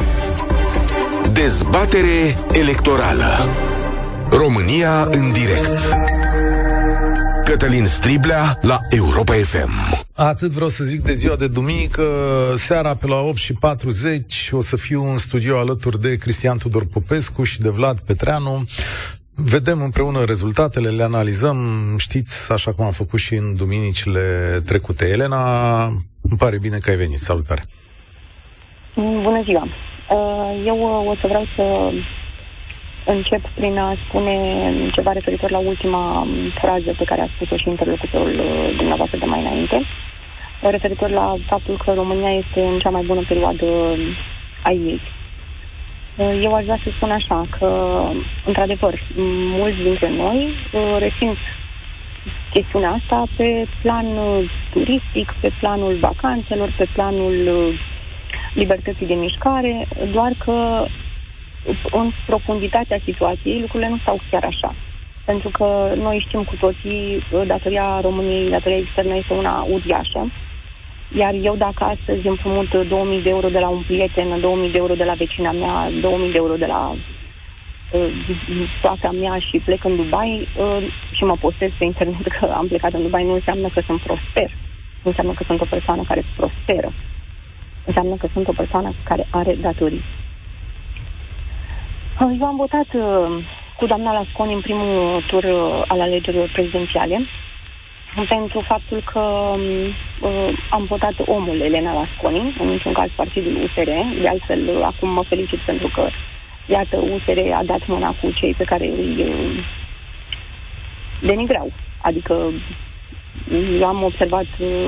Dezbatere electorală. România în direct. Cătălin Striblea la Europa FM. Atât vreau să zic de ziua de duminică. Seara pe la 8:40 o să fiu în studio alături de Cristian Tudor Popescu și de Vlad Petreanu. Vedem împreună rezultatele, le analizăm, știți, așa cum am făcut și în duminicile trecute. Elena, îmi pare bine că ai venit. Salutare! Bună ziua! Eu o să vreau să încep prin a spune ceva referitor la ultima frază pe care a spus-o și interlocutorul dumneavoastră de mai înainte, referitor la faptul că România este în cea mai bună perioadă a ei. Eu aș vrea să spun așa, că, într-adevăr, mulți dintre noi resimt chestiunea asta pe plan turistic, pe planul vacanțelor, pe planul libertății de mișcare, doar că în profunditatea situației lucrurile nu stau chiar așa. Pentru că noi știm cu toții, datoria României, datoria externă este una uriașă. Iar eu dacă astăzi împrumut 2000 de euro de la un prieten, 2000 de euro de la vecina mea, 2000 de euro de la soacra mea și plec în Dubai și mă postez pe internet că am plecat în Dubai, nu înseamnă că sunt prosper. Nu înseamnă că sunt o persoană care prosperă. Înseamnă că sunt o persoană care are datorii. Eu am votat cu doamna Lasconi în primul tur al alegerilor prezidențiale pentru faptul că am votat omul Elena Lasconi, în niciun caz partidul USR. De altfel, acum mă felicit pentru că, iată, USR a dat mâna cu cei pe care îi denigrau. Adică eu am observat,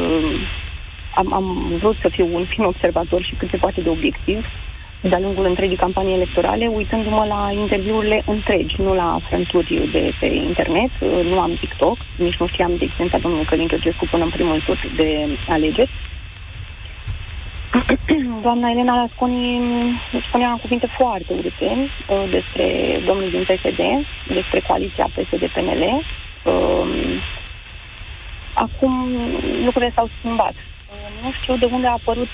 am vrut să fiu un fin observator și cât se poate de obiectiv de-a lungul întregii campanii electorale, uitându-mă la interviurile întregi, nu la frânturi de pe internet. Nu am TikTok, nici nu știam de existența domnului Călin Georgescu până în primul tur de alegeri. Doamna Elena Lasconi spunea cuvinte foarte urâte despre domnul din PSD, despre coaliția PSD-PNL. Acum lucrurile s-au schimbat. Nu știu de unde a apărut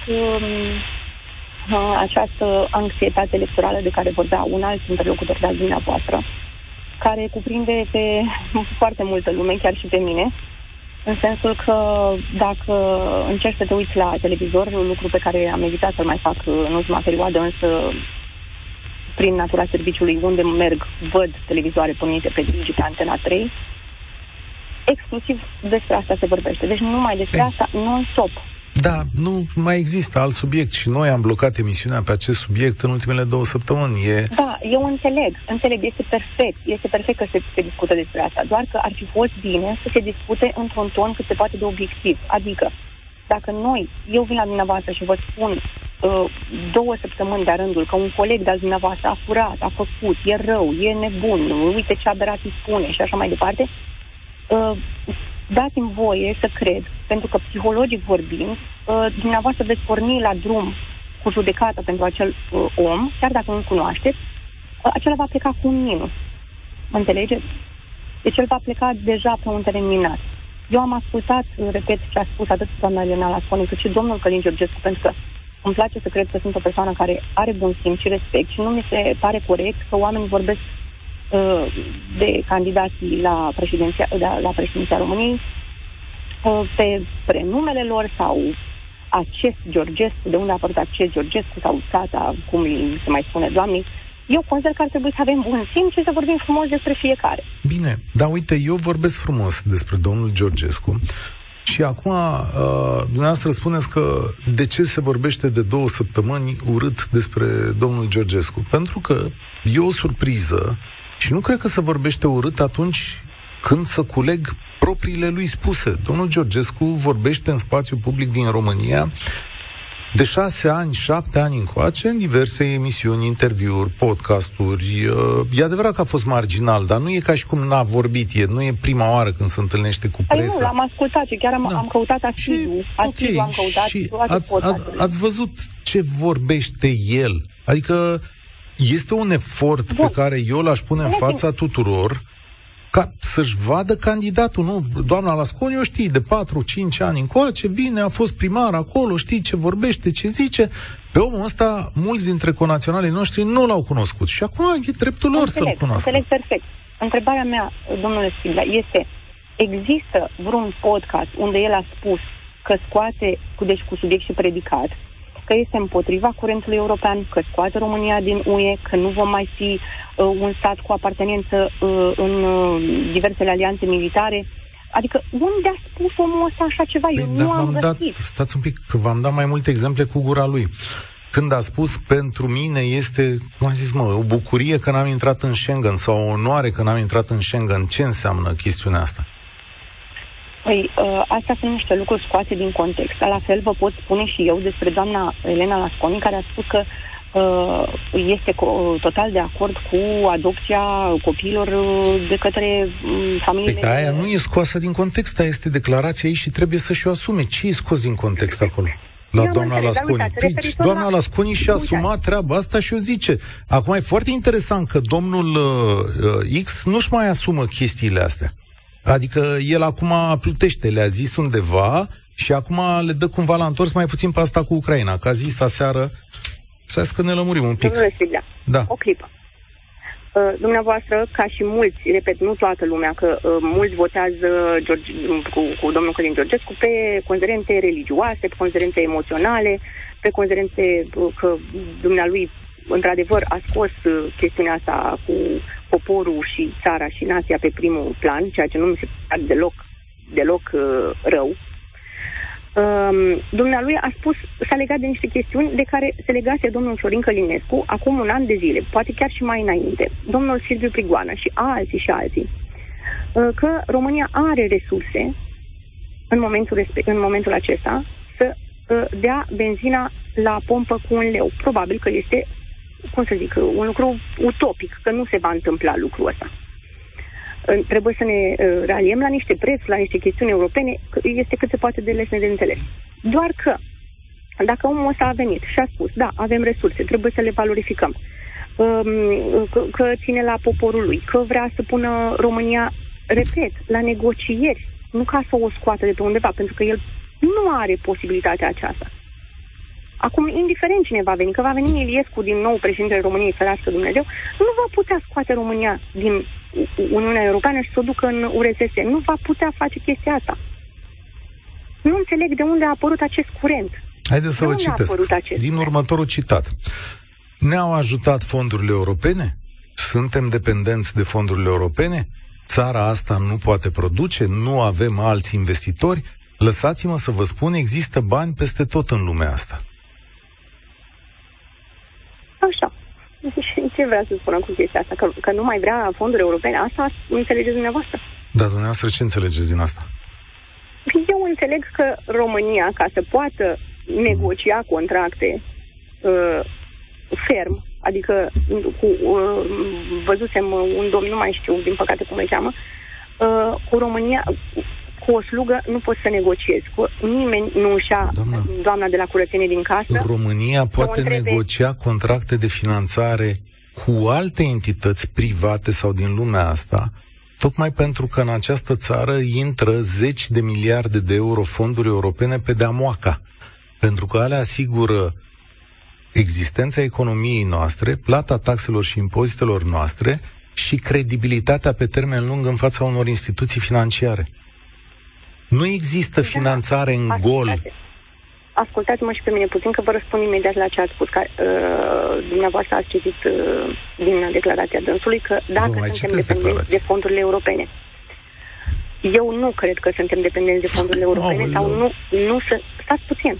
această anxietate electorală de care vorbea un alt interlocutor de-al dumneavoastră, care cuprinde pe foarte multă lume, chiar și pe mine, în sensul că dacă încerci să te uiți la televizor, lucru pe care am evitat să-l mai fac în ultima perioadă, însă prin natura serviciului unde merg, văd televizoare pornite pe Digi, pe Antena 3, exclusiv despre asta se vorbește. Deci numai despre asta non-stop. Da, nu mai există alt subiect și noi am blocat emisiunea pe acest subiect în ultimele 2 săptămâni. Da, eu înțeleg, este perfect că se discută despre asta, doar că ar fi fost bine să se discute într-un ton cât se poate de obiectiv. Adică, dacă eu vin la dumneavoastră și vă spun 2 săptămâni de-a rândul că un coleg de-al dumneavoastră a furat, a făcut, e rău, e nebun, uite ce aberat îi spune și așa mai departe, dați-mi voie să cred, pentru că psihologic vorbind, dumneavoastră veți porni la drum cu judecată pentru acel om, chiar dacă nu-l cunoașteți, acela va pleca cu un minus. Mă înțelegeți? Deci el va pleca deja pe un teren minat. Eu am ascultat, repet, ce a spus atât doamna Elena Lasconi, cât și domnul Călin Georgescu, pentru că îmi place să cred că sunt o persoană care are bun simț și respect și nu mi se pare corect că oamenii vorbesc de candidații la președinția României pe prenumele lor sau acest Georgescu, de unde a apărut acest Georgescu sau tata, cum îi se mai spune doamnei. Eu consider că ar trebui să avem bun simț și să vorbim frumos despre fiecare. Bine, dar uite, eu vorbesc frumos despre domnul Georgescu și acum dumneavoastră spuneți că de ce se vorbește de 2 săptămâni urât despre domnul Georgescu? Pentru că e o surpriză și nu cred că se vorbește urât atunci când să culeg propriile lui spuse. Domnul Georgescu vorbește în spațiu public din România de 6 ani, 7 ani încoace, în diverse emisiuni, interviuri, podcasturi. E adevărat că a fost marginal, dar nu e ca și cum n-a vorbit. Nu e prima oară când se întâlnește cu presa. Nu, l-am ascultat și chiar am căutat asidu. Asidu am căutat și toate ați văzut ce vorbește el. Adică este un efort pe care eu l-aș pune în fața tuturor ca să-și vadă candidatul, nu? Doamna Lasconi, o știi, de 4-5 ani încoace, vine, a fost primar acolo, știi ce vorbește, ce zice. Pe omul ăsta, mulți dintre conaționalii noștri nu l-au cunoscut și acum e dreptul lor să-l cunoască. Înțeleg perfect. Întrebarea mea, domnule Striblea, este, există vreun podcast unde el a spus că scoate, deci cu subiect și predicat, că este împotriva curentului european, că scoate România din UE, că nu vom mai fi un stat cu apartenență în diversele alianțe militare? Adică unde a spus omul ăsta așa ceva? Eu nu am găsit. Stați un pic, că v-am dat mai multe exemple cu gura lui. Când a spus, pentru mine este, cum am zis, o bucurie că n-am intrat în Schengen sau o onoare că n-am intrat în Schengen. Ce înseamnă chestiunea asta? Păi, astea sunt niște lucruri scoase din context. La fel vă pot spune și eu despre doamna Elena Lasconi, care a spus că este total de acord cu adopția copiilor de către familiile... Păi, aia nu e scoasă din context, aia este declarația ei și trebuie să-și o asume. Ce e scos din context acolo? La doamna Lasconi. Doamna Lasconi și-a asumat treaba asta și o zice. Acum e foarte interesant că domnul X nu-și mai asumă chestiile astea. Adică el acum plutește, le-a zis undeva și acum le dă cumva la întors mai puțin pe asta cu Ucraina. Că a zis aseară, să că ne lămurim un pic. Domnule Striblea, da. O clipă. Dumneavoastră, ca și mulți, repet, nu toată lumea, că mulți votează cu domnul Călin Georgescu pe considerente religioase, pe considerente emoționale, pe considerente că dumnealui într-adevăr a scos chestiunea asta cu poporul și țara și nația pe primul plan, ceea ce nu mi se pare deloc rău. Dumnealui a spus, s-a legat de niște chestiuni de care se legase domnul Florin Călinescu acum un an de zile, poate chiar și mai înainte, domnul Silviu Prigoană și alții, că România are resurse în momentul acesta să dea benzina la pompă cu 1 leu. Probabil că este, un lucru utopic, că nu se va întâmpla lucrul ăsta. Trebuie să ne raliem la niște prețuri, la niște chestiuni europene, este cât se poate de lesne de înțeles. Doar că, dacă omul ăsta a venit și a spus, da, avem resurse, trebuie să le valorificăm, că ține la poporul lui, că vrea să pună România, repet, la negocieri, nu ca să o scoată de pe undeva, pentru că el nu are posibilitatea aceasta. Acum, indiferent cine va veni, că va veni Iliescu din nou președintele României, ferească Dumnezeu, nu va putea scoate România din Uniunea Europeană și să o ducă în URSS. Nu va putea face chestia asta. Nu înțeleg de unde a apărut acest curent. Haideți să vă citesc. Din următorul citat. Ne-au ajutat fondurile europene? Suntem dependenți de fondurile europene? Țara asta nu poate produce? Nu avem alți investitori? Lăsați-mă să vă spun, există bani peste tot în lumea asta. Așa. Ce vrea să spună cu chestia asta? Că nu mai vrea fonduri europene? Asta înțelegeți dumneavoastră? Da, dumneavoastră ce înțelegeți din asta? Eu înțeleg că România, ca să poată negocia contracte ferm, adică văzusem un domn, nu mai știu din păcate cum îl cheamă, cu România, cu o slugă nu poți să negociezi. Nimeni nu își ia doamna de la curățenie din casă. România poate negocia contracte de finanțare cu alte entități private sau din lumea asta, tocmai pentru că în această țară intră zeci de miliarde de euro fonduri europene pe de-a moaca. Pentru că alea asigură existența economiei noastre, plata taxelor și impozitelor noastre și credibilitatea pe termen lung în fața unor instituții financiare. Nu există finanțare în gol. Ascultați-mă și pe mine puțin, că vă răspund imediat la ce ați spus. Dumneavoastră ați citit din declarația dânsului că dacă suntem dependenți de fondurile europene. Eu nu cred că suntem dependenți de fondurile europene sau nu stați puțin.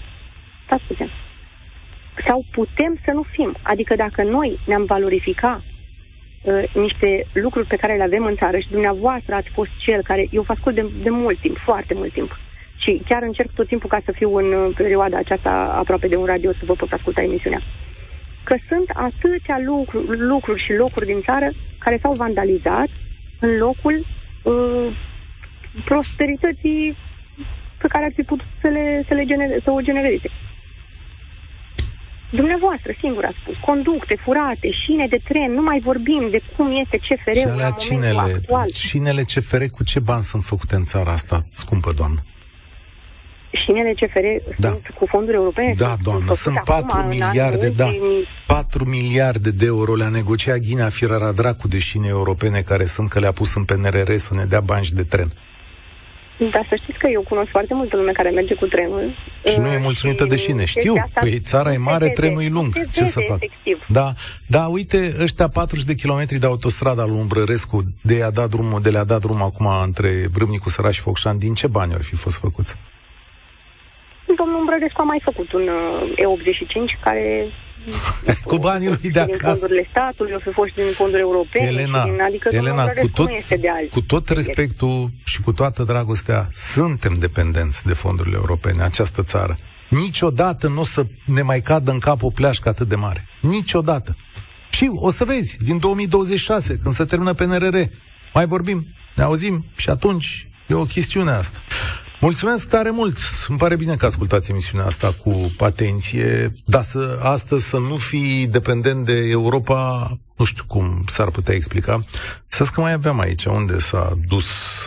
Sau putem să nu fim. Adică dacă noi ne-am valorifica niște lucruri pe care le avem în țară și dumneavoastră ați fost cel care, eu vă ascult de mult timp, foarte mult timp, și chiar încerc tot timpul ca să fiu în perioada aceasta aproape de un radio să vă pot asculta emisiunea, că sunt atâtea lucruri și locuri din țară care s-au vandalizat în locul prosperității pe care ar fi putut să o genereze. Dumneavoastră, singur ați spus, conducte furate, șine de tren, nu mai vorbim de cum este CFR-ul la momentul actual. Șinele CFR cu ce bani sunt făcute în țara asta, scumpă doamnă? Șinele CFR sunt cu fonduri europene? Da, doamnă, sunt 4 miliarde, 4 miliarde de euro le-a negociat Ghinea Firara Dracu de șine europene care sunt că le-a pus în PNRR să ne dea bani de tren. Dar să știți că eu cunosc foarte multă lume care merge cu trenul. Și nu e mulțumită de șine. Știu, țara e mare, trenul e lung. Ce să fac? Da, uite, ăștia 40 de kilometri de autostradă al lui Umbrărescu de le-a dat drumul acum între Râmnicu Săraș și Focșani, din ce bani ar fi fost făcuți? Domnul Umbrărescu a mai făcut un E85 care... cu banii lui de acasă. Din fondurile statului, o fi fost din fonduri europene. Elena, cu tot respectul și cu toată dragostea, suntem dependenți de fondurile europene, această țară. Niciodată nu o să ne mai cadă în cap o pleașcă atât de mare. Niciodată. Și o să vezi, din 2026, când se termină PNRR, mai vorbim, ne auzim și atunci e o chestiune asta. Mulțumesc tare mult! Îmi pare bine că ascultați emisiunea asta cu atenție, dar astăzi să nu fii dependent de Europa, nu știu cum s-ar putea explica. Să că mai aveam aici, unde s-a dus,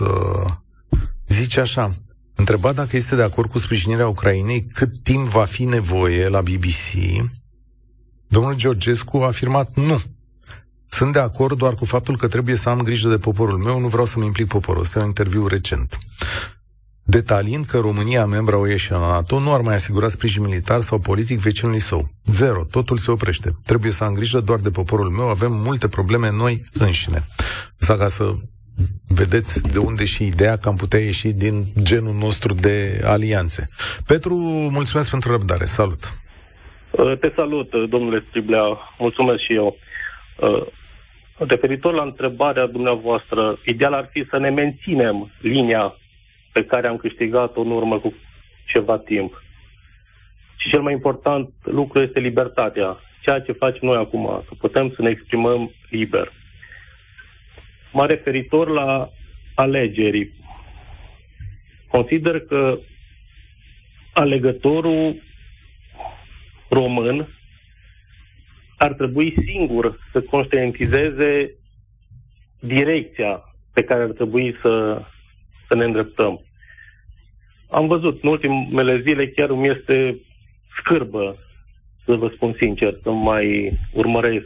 zice așa, întreba dacă este de acord cu sprijinirea Ucrainei, cât timp va fi nevoie la BBC. Domnul Georgescu a afirmat nu. Sunt de acord doar cu faptul că trebuie să am grijă de poporul meu, nu vreau să-mi implic poporul. Ăsta e un interviu recent. Detaliind că România, membra UE și a NATO, nu ar mai asigura sprijin militar sau politic vecinului său. 0. Totul se oprește. Trebuie să am grijă doar de poporul meu, avem multe probleme noi înșine. Asta ca să vedeți de unde și ideea că am putea ieși din genul nostru de alianțe. Petru, mulțumesc pentru răbdare. Salut! Te salut, domnule Striblea. Mulțumesc și eu. Referitor la întrebarea dumneavoastră, ideal ar fi să ne menținem linia pe care am câștigat-o în urmă cu ceva timp. Și cel mai important lucru este libertatea. Ceea ce facem noi acum, să putem să ne exprimăm liber. Mai referitor la alegeri, consider că alegătorul român ar trebui singur să conștientizeze direcția pe care ar trebui să ne îndreptăm. Am văzut în ultimele zile, chiar îmi este scârbă, să vă spun sincer, să mai urmăresc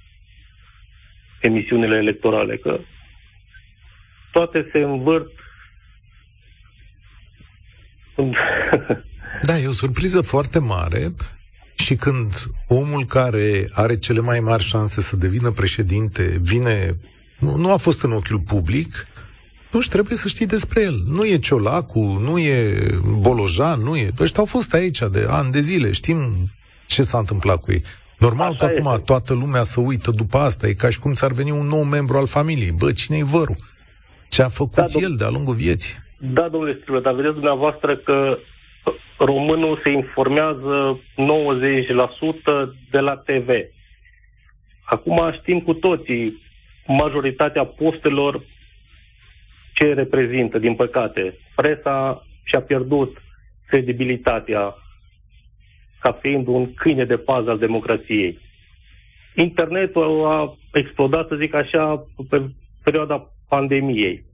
emisiunile electorale, că toate se învârt Da, e o surpriză foarte mare și când omul care are cele mai mari șanse să devină președinte vine, nu a fost în ochiul public, nu-și trebuie să știi despre el. Nu e Ciolacu, nu e Bolojan, nu e... Ăștia au fost aici de ani de zile, știm ce s-a întâmplat cu ei. Normal așa că acum este. Toată lumea să uită după asta, e ca și cum ți-ar veni un nou membru al familiei. Bă, cine-i vărul? Ce a făcut el de-a lungul vieții? Da, domnule Striblă, dar vedeți dumneavoastră că românul se informează 90% de la TV. Acum știm cu toții majoritatea postelor ce reprezintă, din păcate. Presa și-a pierdut credibilitatea ca fiind un câine de pază al democrației. Internetul a explodat, să zic așa, pe perioada pandemiei.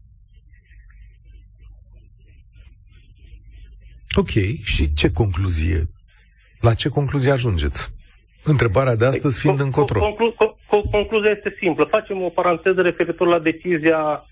Ok, și ce concluzie? La ce concluzie ajungeți? Întrebarea de astăzi fiind încotro. Concluzia este simplă. Facem o paranteză referitor la decizia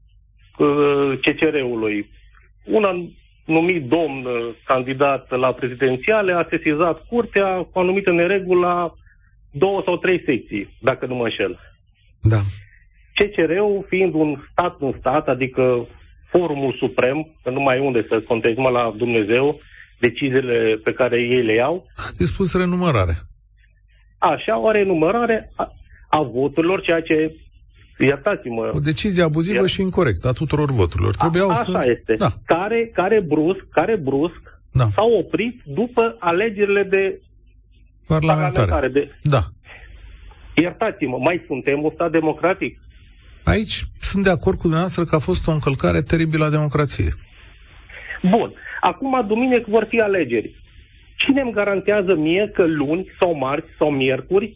CCR-ului. Un anumit domn candidat la prezidențiale a sesizat curtea cu anumită neregulă la 2 sau 3 secții, dacă nu mă înșel. Da. CCR-ul fiind un stat în stat, adică forumul suprem, că nu mai e unde să contezi la Dumnezeu deciziile pe care ei le iau. A dispus renumărare. Așa, o renumărare a voturilor, ceea ce, iertați-mă... O decizie abuzivă și incorrectă a tuturor voturilor. Așa este. Da. Care brusc da. S-au oprit după alegerile de parlamentare. Da. Iertați-mă, mai suntem un stat democratic? Aici sunt de acord cu dumneavoastră că a fost o încălcare teribilă a democrației. Bun. Acum, duminică vor fi alegeri. Cine îmi garantează mie că luni sau marți sau miercuri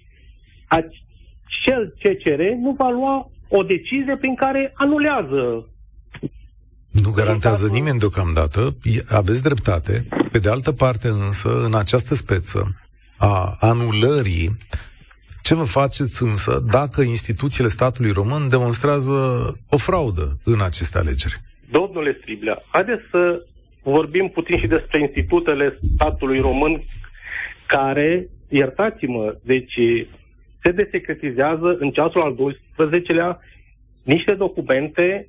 acel CCR nu va lua o decizie prin care anulează? Nu garantează nimeni deocamdată, aveți dreptate. Pe de altă parte însă, în această speță a anulării, ce vă faceți însă dacă instituțiile statului român demonstrează o fraudă în aceste alegeri? Domnule Striblea, haideți să vorbim puțin și despre institutele statului român care, iertați-mă, deci se desecretizează în ceasul al 12-lea niște documente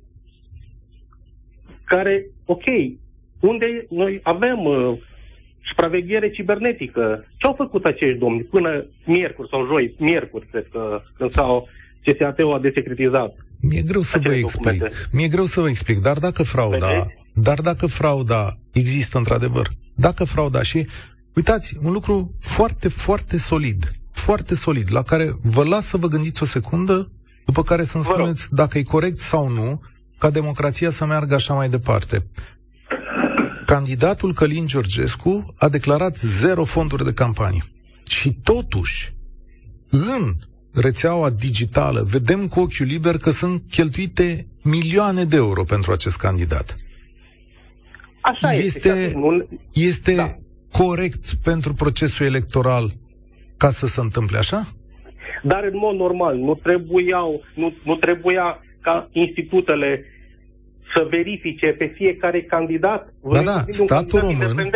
care, ok, unde noi avem supraveghere cibernetică. Ce au făcut acești domni până miercuri sau joi, miercuri, cred că, când CSAT-ul a desecretizat? Mi-e greu să vă explic. Mi-e greu să vă explic, dar dacă frauda există într-adevăr, dacă frauda și uitați, un lucru foarte, foarte solid, la care vă las să vă gândiți o secundă, după care să-mi spuneți dacă e corect sau nu, ca democrația să meargă așa mai departe. Candidatul Călin Georgescu a declarat 0 fonduri de campanie. Și totuși, în rețeaua digitală, vedem cu ochiul liber că sunt cheltuite milioane de euro pentru acest candidat. Așa este da. Corect pentru procesul electoral ca să se întâmple așa? Dar în mod normal, nu trebuia ca institutele să verifice pe fiecare candidat. Da, statul român,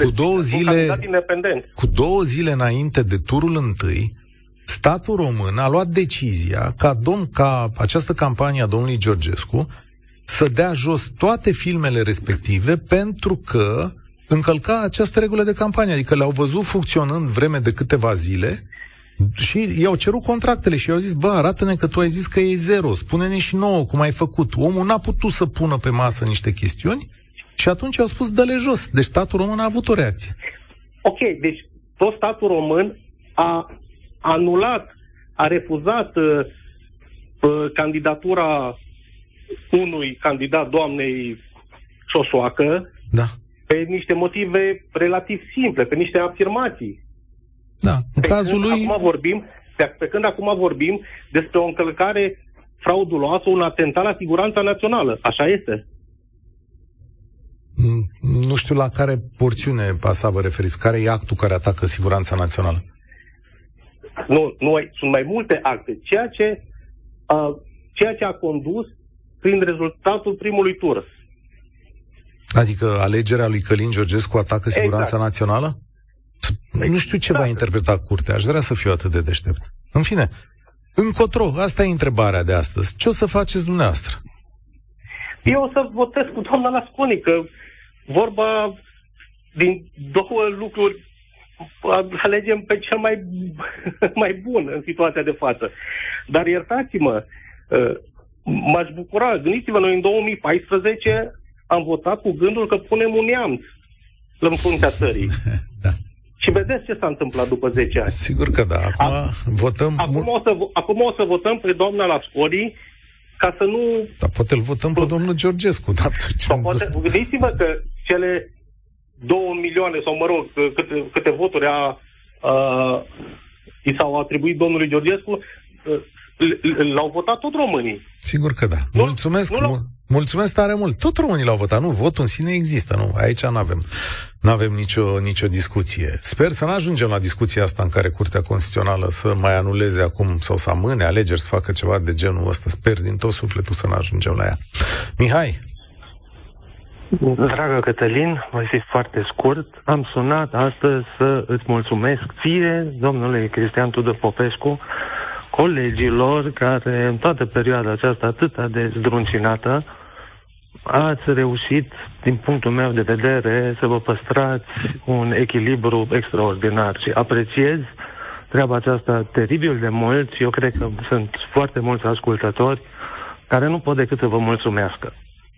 cu 2 zile înainte de turul întâi, statul român a luat decizia ca această campanie a domnului Georgescu să dea jos toate filmele respective pentru că încălca această regulă de campanie. Adică le-au văzut funcționând vreme de câteva zile și i-au cerut contractele și i-au zis, bă, arată-ne că tu ai zis că e 0, spune-ne și nouă cum ai făcut. Omul n-a putut să pună pe masă niște chestiuni și atunci au spus, dă-le jos. Deci statul român a avut o reacție. Ok, deci tot statul român a anulat, a refuzat candidatura unui candidat, doamnei Șoșoacă, da. Pe niște motive relativ simple, pe niște afirmații. Da, în cazul lui... Pe când acum vorbim despre o încălcare frauduloasă, un atentat la siguranța națională. Așa este? Nu știu la care porțiune asta vă referiți. Care e actul care atacă siguranța națională? Nu, sunt mai multe acte. Ceea ce a condus prin rezultatul primului tur. Adică alegerea lui Călin Georgescu atacă siguranța națională? Nu știu ce va interpreta curtea, aș vrea să fiu atât de deștept. În fine, încotro, asta e întrebarea de astăzi. Ce o să faceți dumneavoastră? Eu o să votez cu doamna Lasconi, că vorba din două lucruri alegem pe cel mai bun în situația de față. Dar iertați-mă, m-aș bucura. Gândiți-vă, noi în 2014 am votat cu gândul că punem un neamț în fruntea țării. Da. Și vedeți ce s-a întâmplat după 10 ani. Sigur că da. Votăm... Acum o să votăm pe doamna Lasconi ca să nu... Dar poate îl votăm pe domnul Georgescu. Da, gândiți-vă că cele 2 milioane, sau mă rog, câte voturi i s-au atribuit domnului Georgescu, l-au votat tot românii. Sigur că da. Mulțumesc tare mult. Tot românii l-au votat. Nu, votul în sine există. Nu, aici n-avem nicio discuție. Sper să nu ajungem la discuția asta în care Curtea Constituțională să mai anuleze acum sau să amâne alegeri, să facă ceva de genul ăsta. Sper din tot sufletul să nu ajungem la ea. Mihai? Dragă Cătălin, voi fi foarte scurt. Am sunat astăzi să îți mulțumesc ție, domnule Cristian Tudor Popescu, colegilor care în toată perioada aceasta atât de zdruncinată ați reușit, din punctul meu de vedere, să vă păstrați un echilibru extraordinar și apreciez treaba aceasta teribil de mult. Eu cred că sunt foarte mulți ascultători care nu pot decât să vă mulțumească.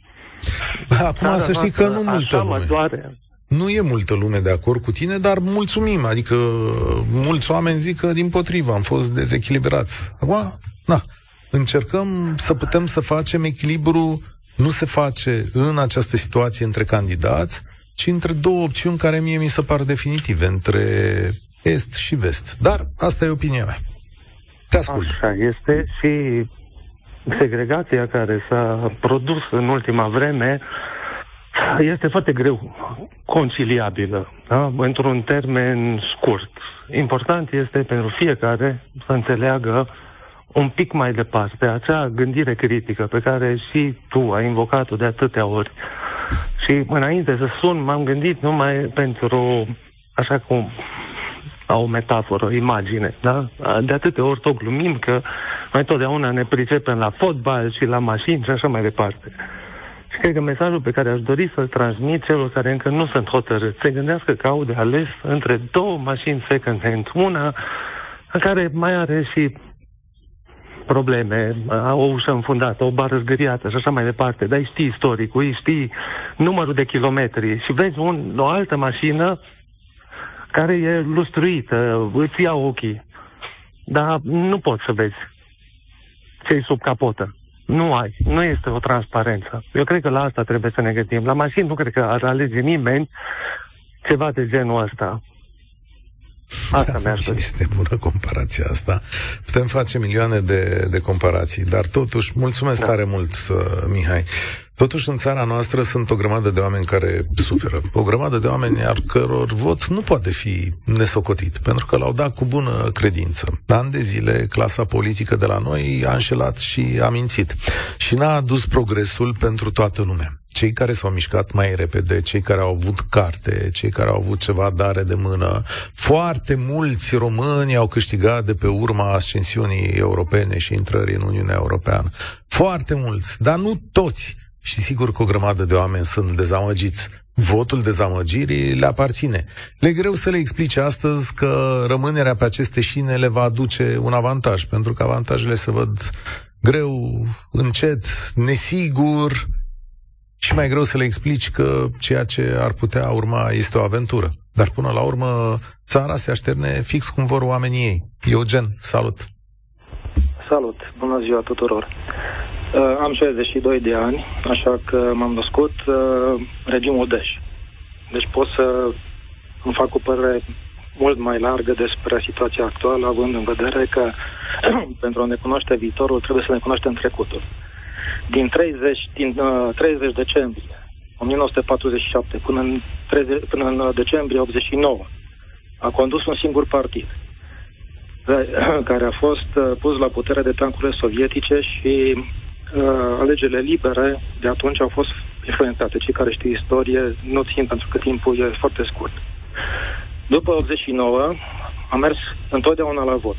Acum să știi că nu multă lume. Nu e multă lume de acord cu tine, dar mulțumim. Adică mulți oameni zic că dimpotrivă am fost dezechilibrați. Acum, încercăm să putem să facem echilibru. Nu se face în această situație între candidați, ci între două opțiuni care mie mi se par definitive, între est și vest. Dar asta e opinia mea. Te ascult. Așa este și segregația care s-a produs în ultima vreme este foarte greu conciliabilă, da? Într-un termen scurt. Important este pentru fiecare să înțeleagă un pic mai departe acea gândire critică pe care și tu ai invocat-o de atâtea ori. Și înainte să sun, m-am gândit numai pentru, așa cum o metaforă, o imagine, da? De atâtea ori tot glumim că noi totdeauna ne pricepem la fotbal și la mașini și așa mai departe. Și cred că mesajul pe care aș dori să-l transmit celor care încă nu sunt hotărâți, se gândească că au de ales între două mașini second-hand, una care mai are și probleme, o ușă înfundată, o bară zgâriată și așa mai departe, dar știi istoricul, știi numărul de kilometri și vezi o altă mașină care e lustruită, îți ia ochii, dar nu poți să vezi ce-i sub capotă. Nu este o transparență. Eu cred că la asta trebuie să ne gândim. La mașini nu cred că ar alege nimeni ceva de genul ăsta. Asta este bună comparația asta. Putem face milioane de comparații, dar totuși, mulțumesc tare mult, Mihai. Totuși, în țara noastră sunt o grămadă de oameni care suferă. O grămadă de oameni al căror vot nu poate fi nesocotit, pentru că l-au dat cu bună credință. Ani de zile, clasa politică de la noi a înșelat și a mințit. Și n-a adus progresul pentru toată lumea. Cei care s-au mișcat mai repede, cei care au avut carte, cei care au avut ceva dare de mână, foarte mulți români au câștigat de pe urma ascensiunii europene și intrării în Uniunea Europeană. Foarte mulți, dar nu toți. Și sigur că o grămadă de oameni sunt dezamăgiți. Votul dezamăgirii le aparține. Le greu să le explice astăzi că rămânerea pe aceste șine le va aduce un avantaj, pentru că avantajele se văd greu, încet, nesigur, și mai greu să le explici că ceea ce ar putea urma este o aventură. Dar până la urmă, țara se așterne fix cum vor oamenii ei. Eugen, salut! Salut! Bună ziua tuturor! Am 62 de ani, așa că m-am născut regimul Deș. Deci pot să îmi fac o părere mult mai largă despre situația actuală, având în vedere că pentru a ne cunoaște viitorul trebuie să ne cunoaștem trecutul. Din 30 decembrie 1947 până în decembrie 89 a condus un singur partid care a fost pus la putere de tancurile sovietice și alegerile libere de atunci au fost influențate. Cei care știu istorie nu țin pentru că timpul e foarte scurt. După 89 am mers întotdeauna la vot.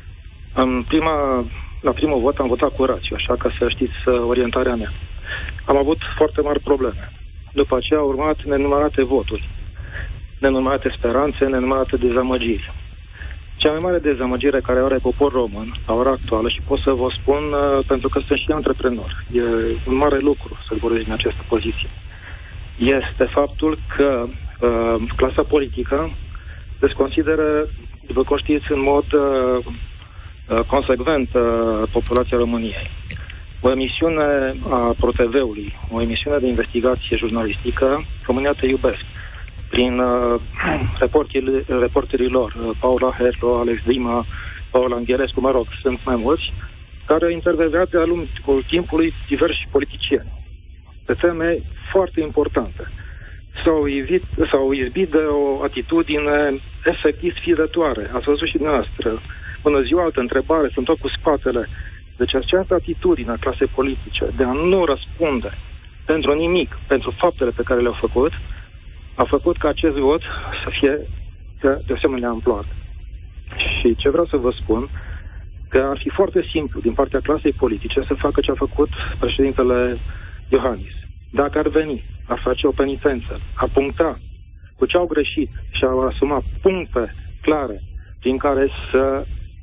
La primul vot am votat cu rațiu, așa că să știți orientarea mea. Am avut foarte mari probleme. După aceea au urmat nenumărate voturi, nenumărate speranțe, nenumărate dezamăgiri. Cea mai mare dezamăgire care are poporul român la ora actuală, și pot să vă spun pentru că sunt și antreprenor, e un mare lucru să vorbesc din această poziție, este faptul că clasa politică desconsideră, după cum știți, în mod consecvent populația României. O emisiune a ProTV-ului, o emisiune de investigație jurnalistică, România te iubesc, prin reporterii lor, Paula Herlo, Alex Dima, Paula Anghelescu, mă rog, sunt mai mulți, care intervievează de-a lungul timpului diversi politicieni pe teme foarte importante. S-au izbit de o atitudine efectiv sfidătoare. Ați văzut și dumneavoastră. Bună ziua, altă întrebare, sunt tot cu spatele. Deci această atitudine a clasei politice de a nu răspunde pentru nimic, pentru faptele pe care le-au făcut, a făcut ca acest vot să fie de asemenea amploare. Și ce vreau să vă spun, că ar fi foarte simplu din partea clasei politice să facă ce a făcut președintele Iohannis. Dacă ar veni, ar face o penitență, ar puncta cu ce au greșit și ar asuma puncte clare prin care să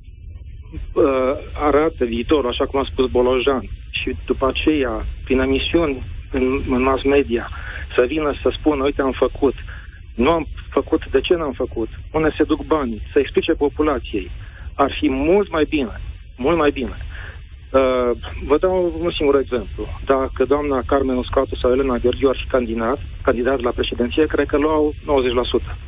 arate viitorul, așa cum a spus Bolojan, și după aceea, prin emisiuni în mass media, să vină să spună, uite, am făcut, nu am făcut, de ce n-am făcut, unde se duc banii, să explice populației, ar fi mult mai bine, mult mai bine. Vă dau un singur exemplu. Dacă doamna Carmen Uscatu sau Elena Gheorghiu ar fi candidat la președinție, cred că luau 90%.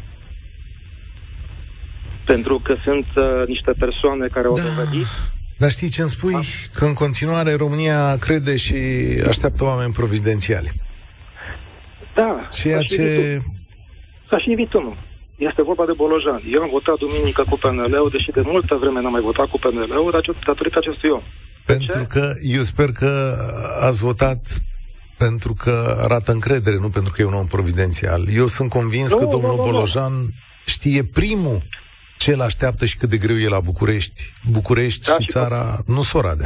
Pentru că sunt niște persoane care au dovedit. Dar știi ce îmi spui? Că în continuare România crede și așteaptă oameni providențiali. Da. Ceea ce... Ca și Vitunul. Este vorba de Bolojan. Eu am votat duminică cu PNL-ul, deși de multă vreme n-am mai votat cu PNL-ul, datorită acestui om. Pentru că eu sper că ați votat pentru că arată încredere, nu pentru că e un om providențial. Eu sunt convins că domnul Bolojan știe primul ce îl așteaptă și cât de greu e la București. București și țara nu s-o rade.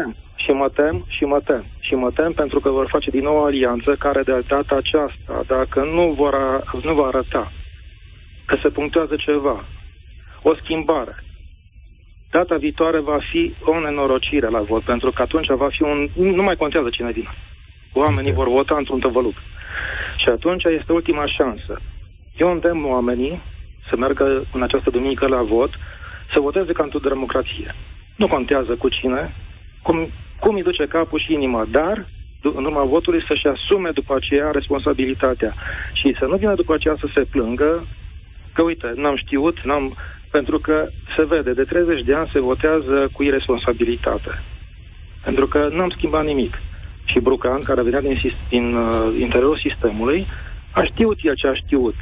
Și mă tem pentru că vor face din nou o alianță care de data aceasta, dacă nu va arăta că se punctează ceva, o schimbare, data viitoare va fi o nenorocire la vot, pentru că atunci va fi nu mai contează cine vine. Oamenii vor vota într-un tăvăluc. Și atunci este ultima șansă. Eu îndemn oamenii să meargă în această duminică la vot, să voteze ca într-o democrație. Nu contează cu cine, cum îi duce capul și inima, dar în urma votului să-și asume după aceea responsabilitatea și să nu vină după aceea să se plângă că, uite, n-am știut, pentru că se vede, de 30 de ani se votează cu irresponsabilitate. Pentru că n-am schimbat nimic. Și Brucan, care venea din interiorul sistemului, a știut el ce a știut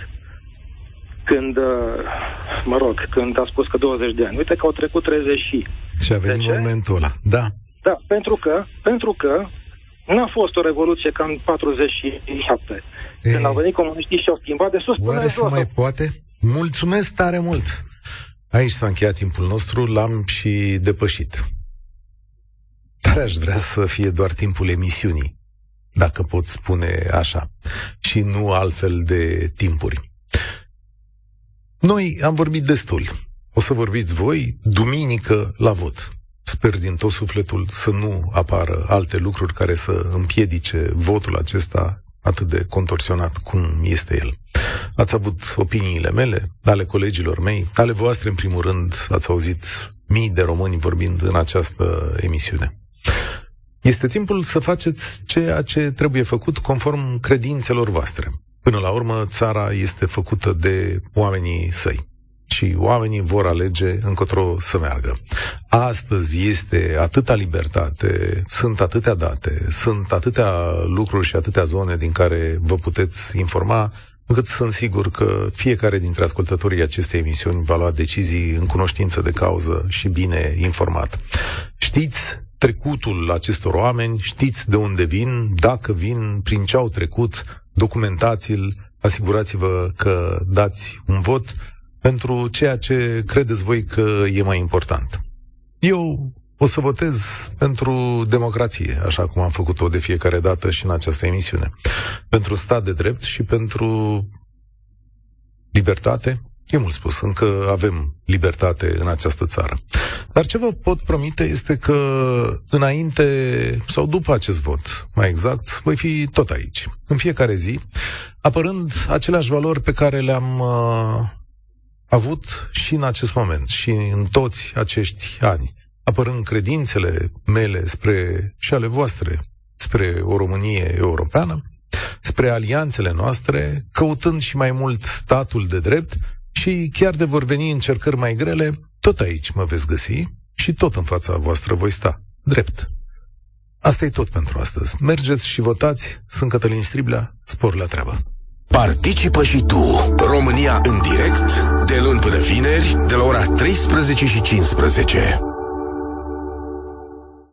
când a spus că 20 de ani. Uite că au trecut 30 și a venit momentul ăla. Da. Da, pentru că n-a fost o revoluție ca în 47. Când au venit comuniștii și au schimbat de sus până oare se mai poate? Mulțumesc tare mult! Aici s-a încheiat timpul nostru, l-am și depășit. Dar aș vrea să fie doar timpul emisiunii, dacă pot spune așa, și nu altfel de timpuri. Noi am vorbit destul. O să vorbiți voi duminică la vot. Sper din tot sufletul să nu apară alte lucruri care să împiedice votul acesta atât de contorsionat cum este el. Ați avut opiniile mele, ale colegilor mei, ale voastre în primul rând, ați auzit mii de români vorbind în această emisiune. Este timpul să faceți ceea ce trebuie făcut conform credințelor voastre. Până la urmă, țara este făcută de oamenii săi și oamenii vor alege încotro să meargă. Astăzi este atâta libertate, sunt atâtea date, sunt atâtea lucruri și atâtea zone din care vă puteți informa, încât sunt sigur că fiecare dintre ascultătorii acestei emisiuni va lua decizii în cunoștință de cauză și bine informat. Știți trecutul acestor oameni, știți de unde vin, dacă vin, prin ce au trecut, documentați-l, asigurați-vă că dați un vot pentru ceea ce credeți voi că e mai important. Eu o să votez pentru democrație, așa cum am făcut-o de fiecare dată și în această emisiune. Pentru stat de drept și pentru libertate. E mult spus, încă avem libertate în această țară. Dar ce vă pot promite este că înainte sau după acest vot, mai exact, voi fi tot aici, în fiecare zi, apărând aceleași valori pe care le-am avut și în acest moment și în toți acești ani, apărând credințele mele și ale voastre spre o Românie europeană, spre alianțele noastre, căutând și mai mult statul de drept și chiar de vor veni încercări mai grele, tot aici mă veți găsi și tot în fața voastră voi sta, drept. Asta e tot pentru astăzi. Mergeți și votați. Sunt Cătălin Striblea, spor la treabă. Participă și tu, România în direct, de luni până vineri, de la ora 13:15.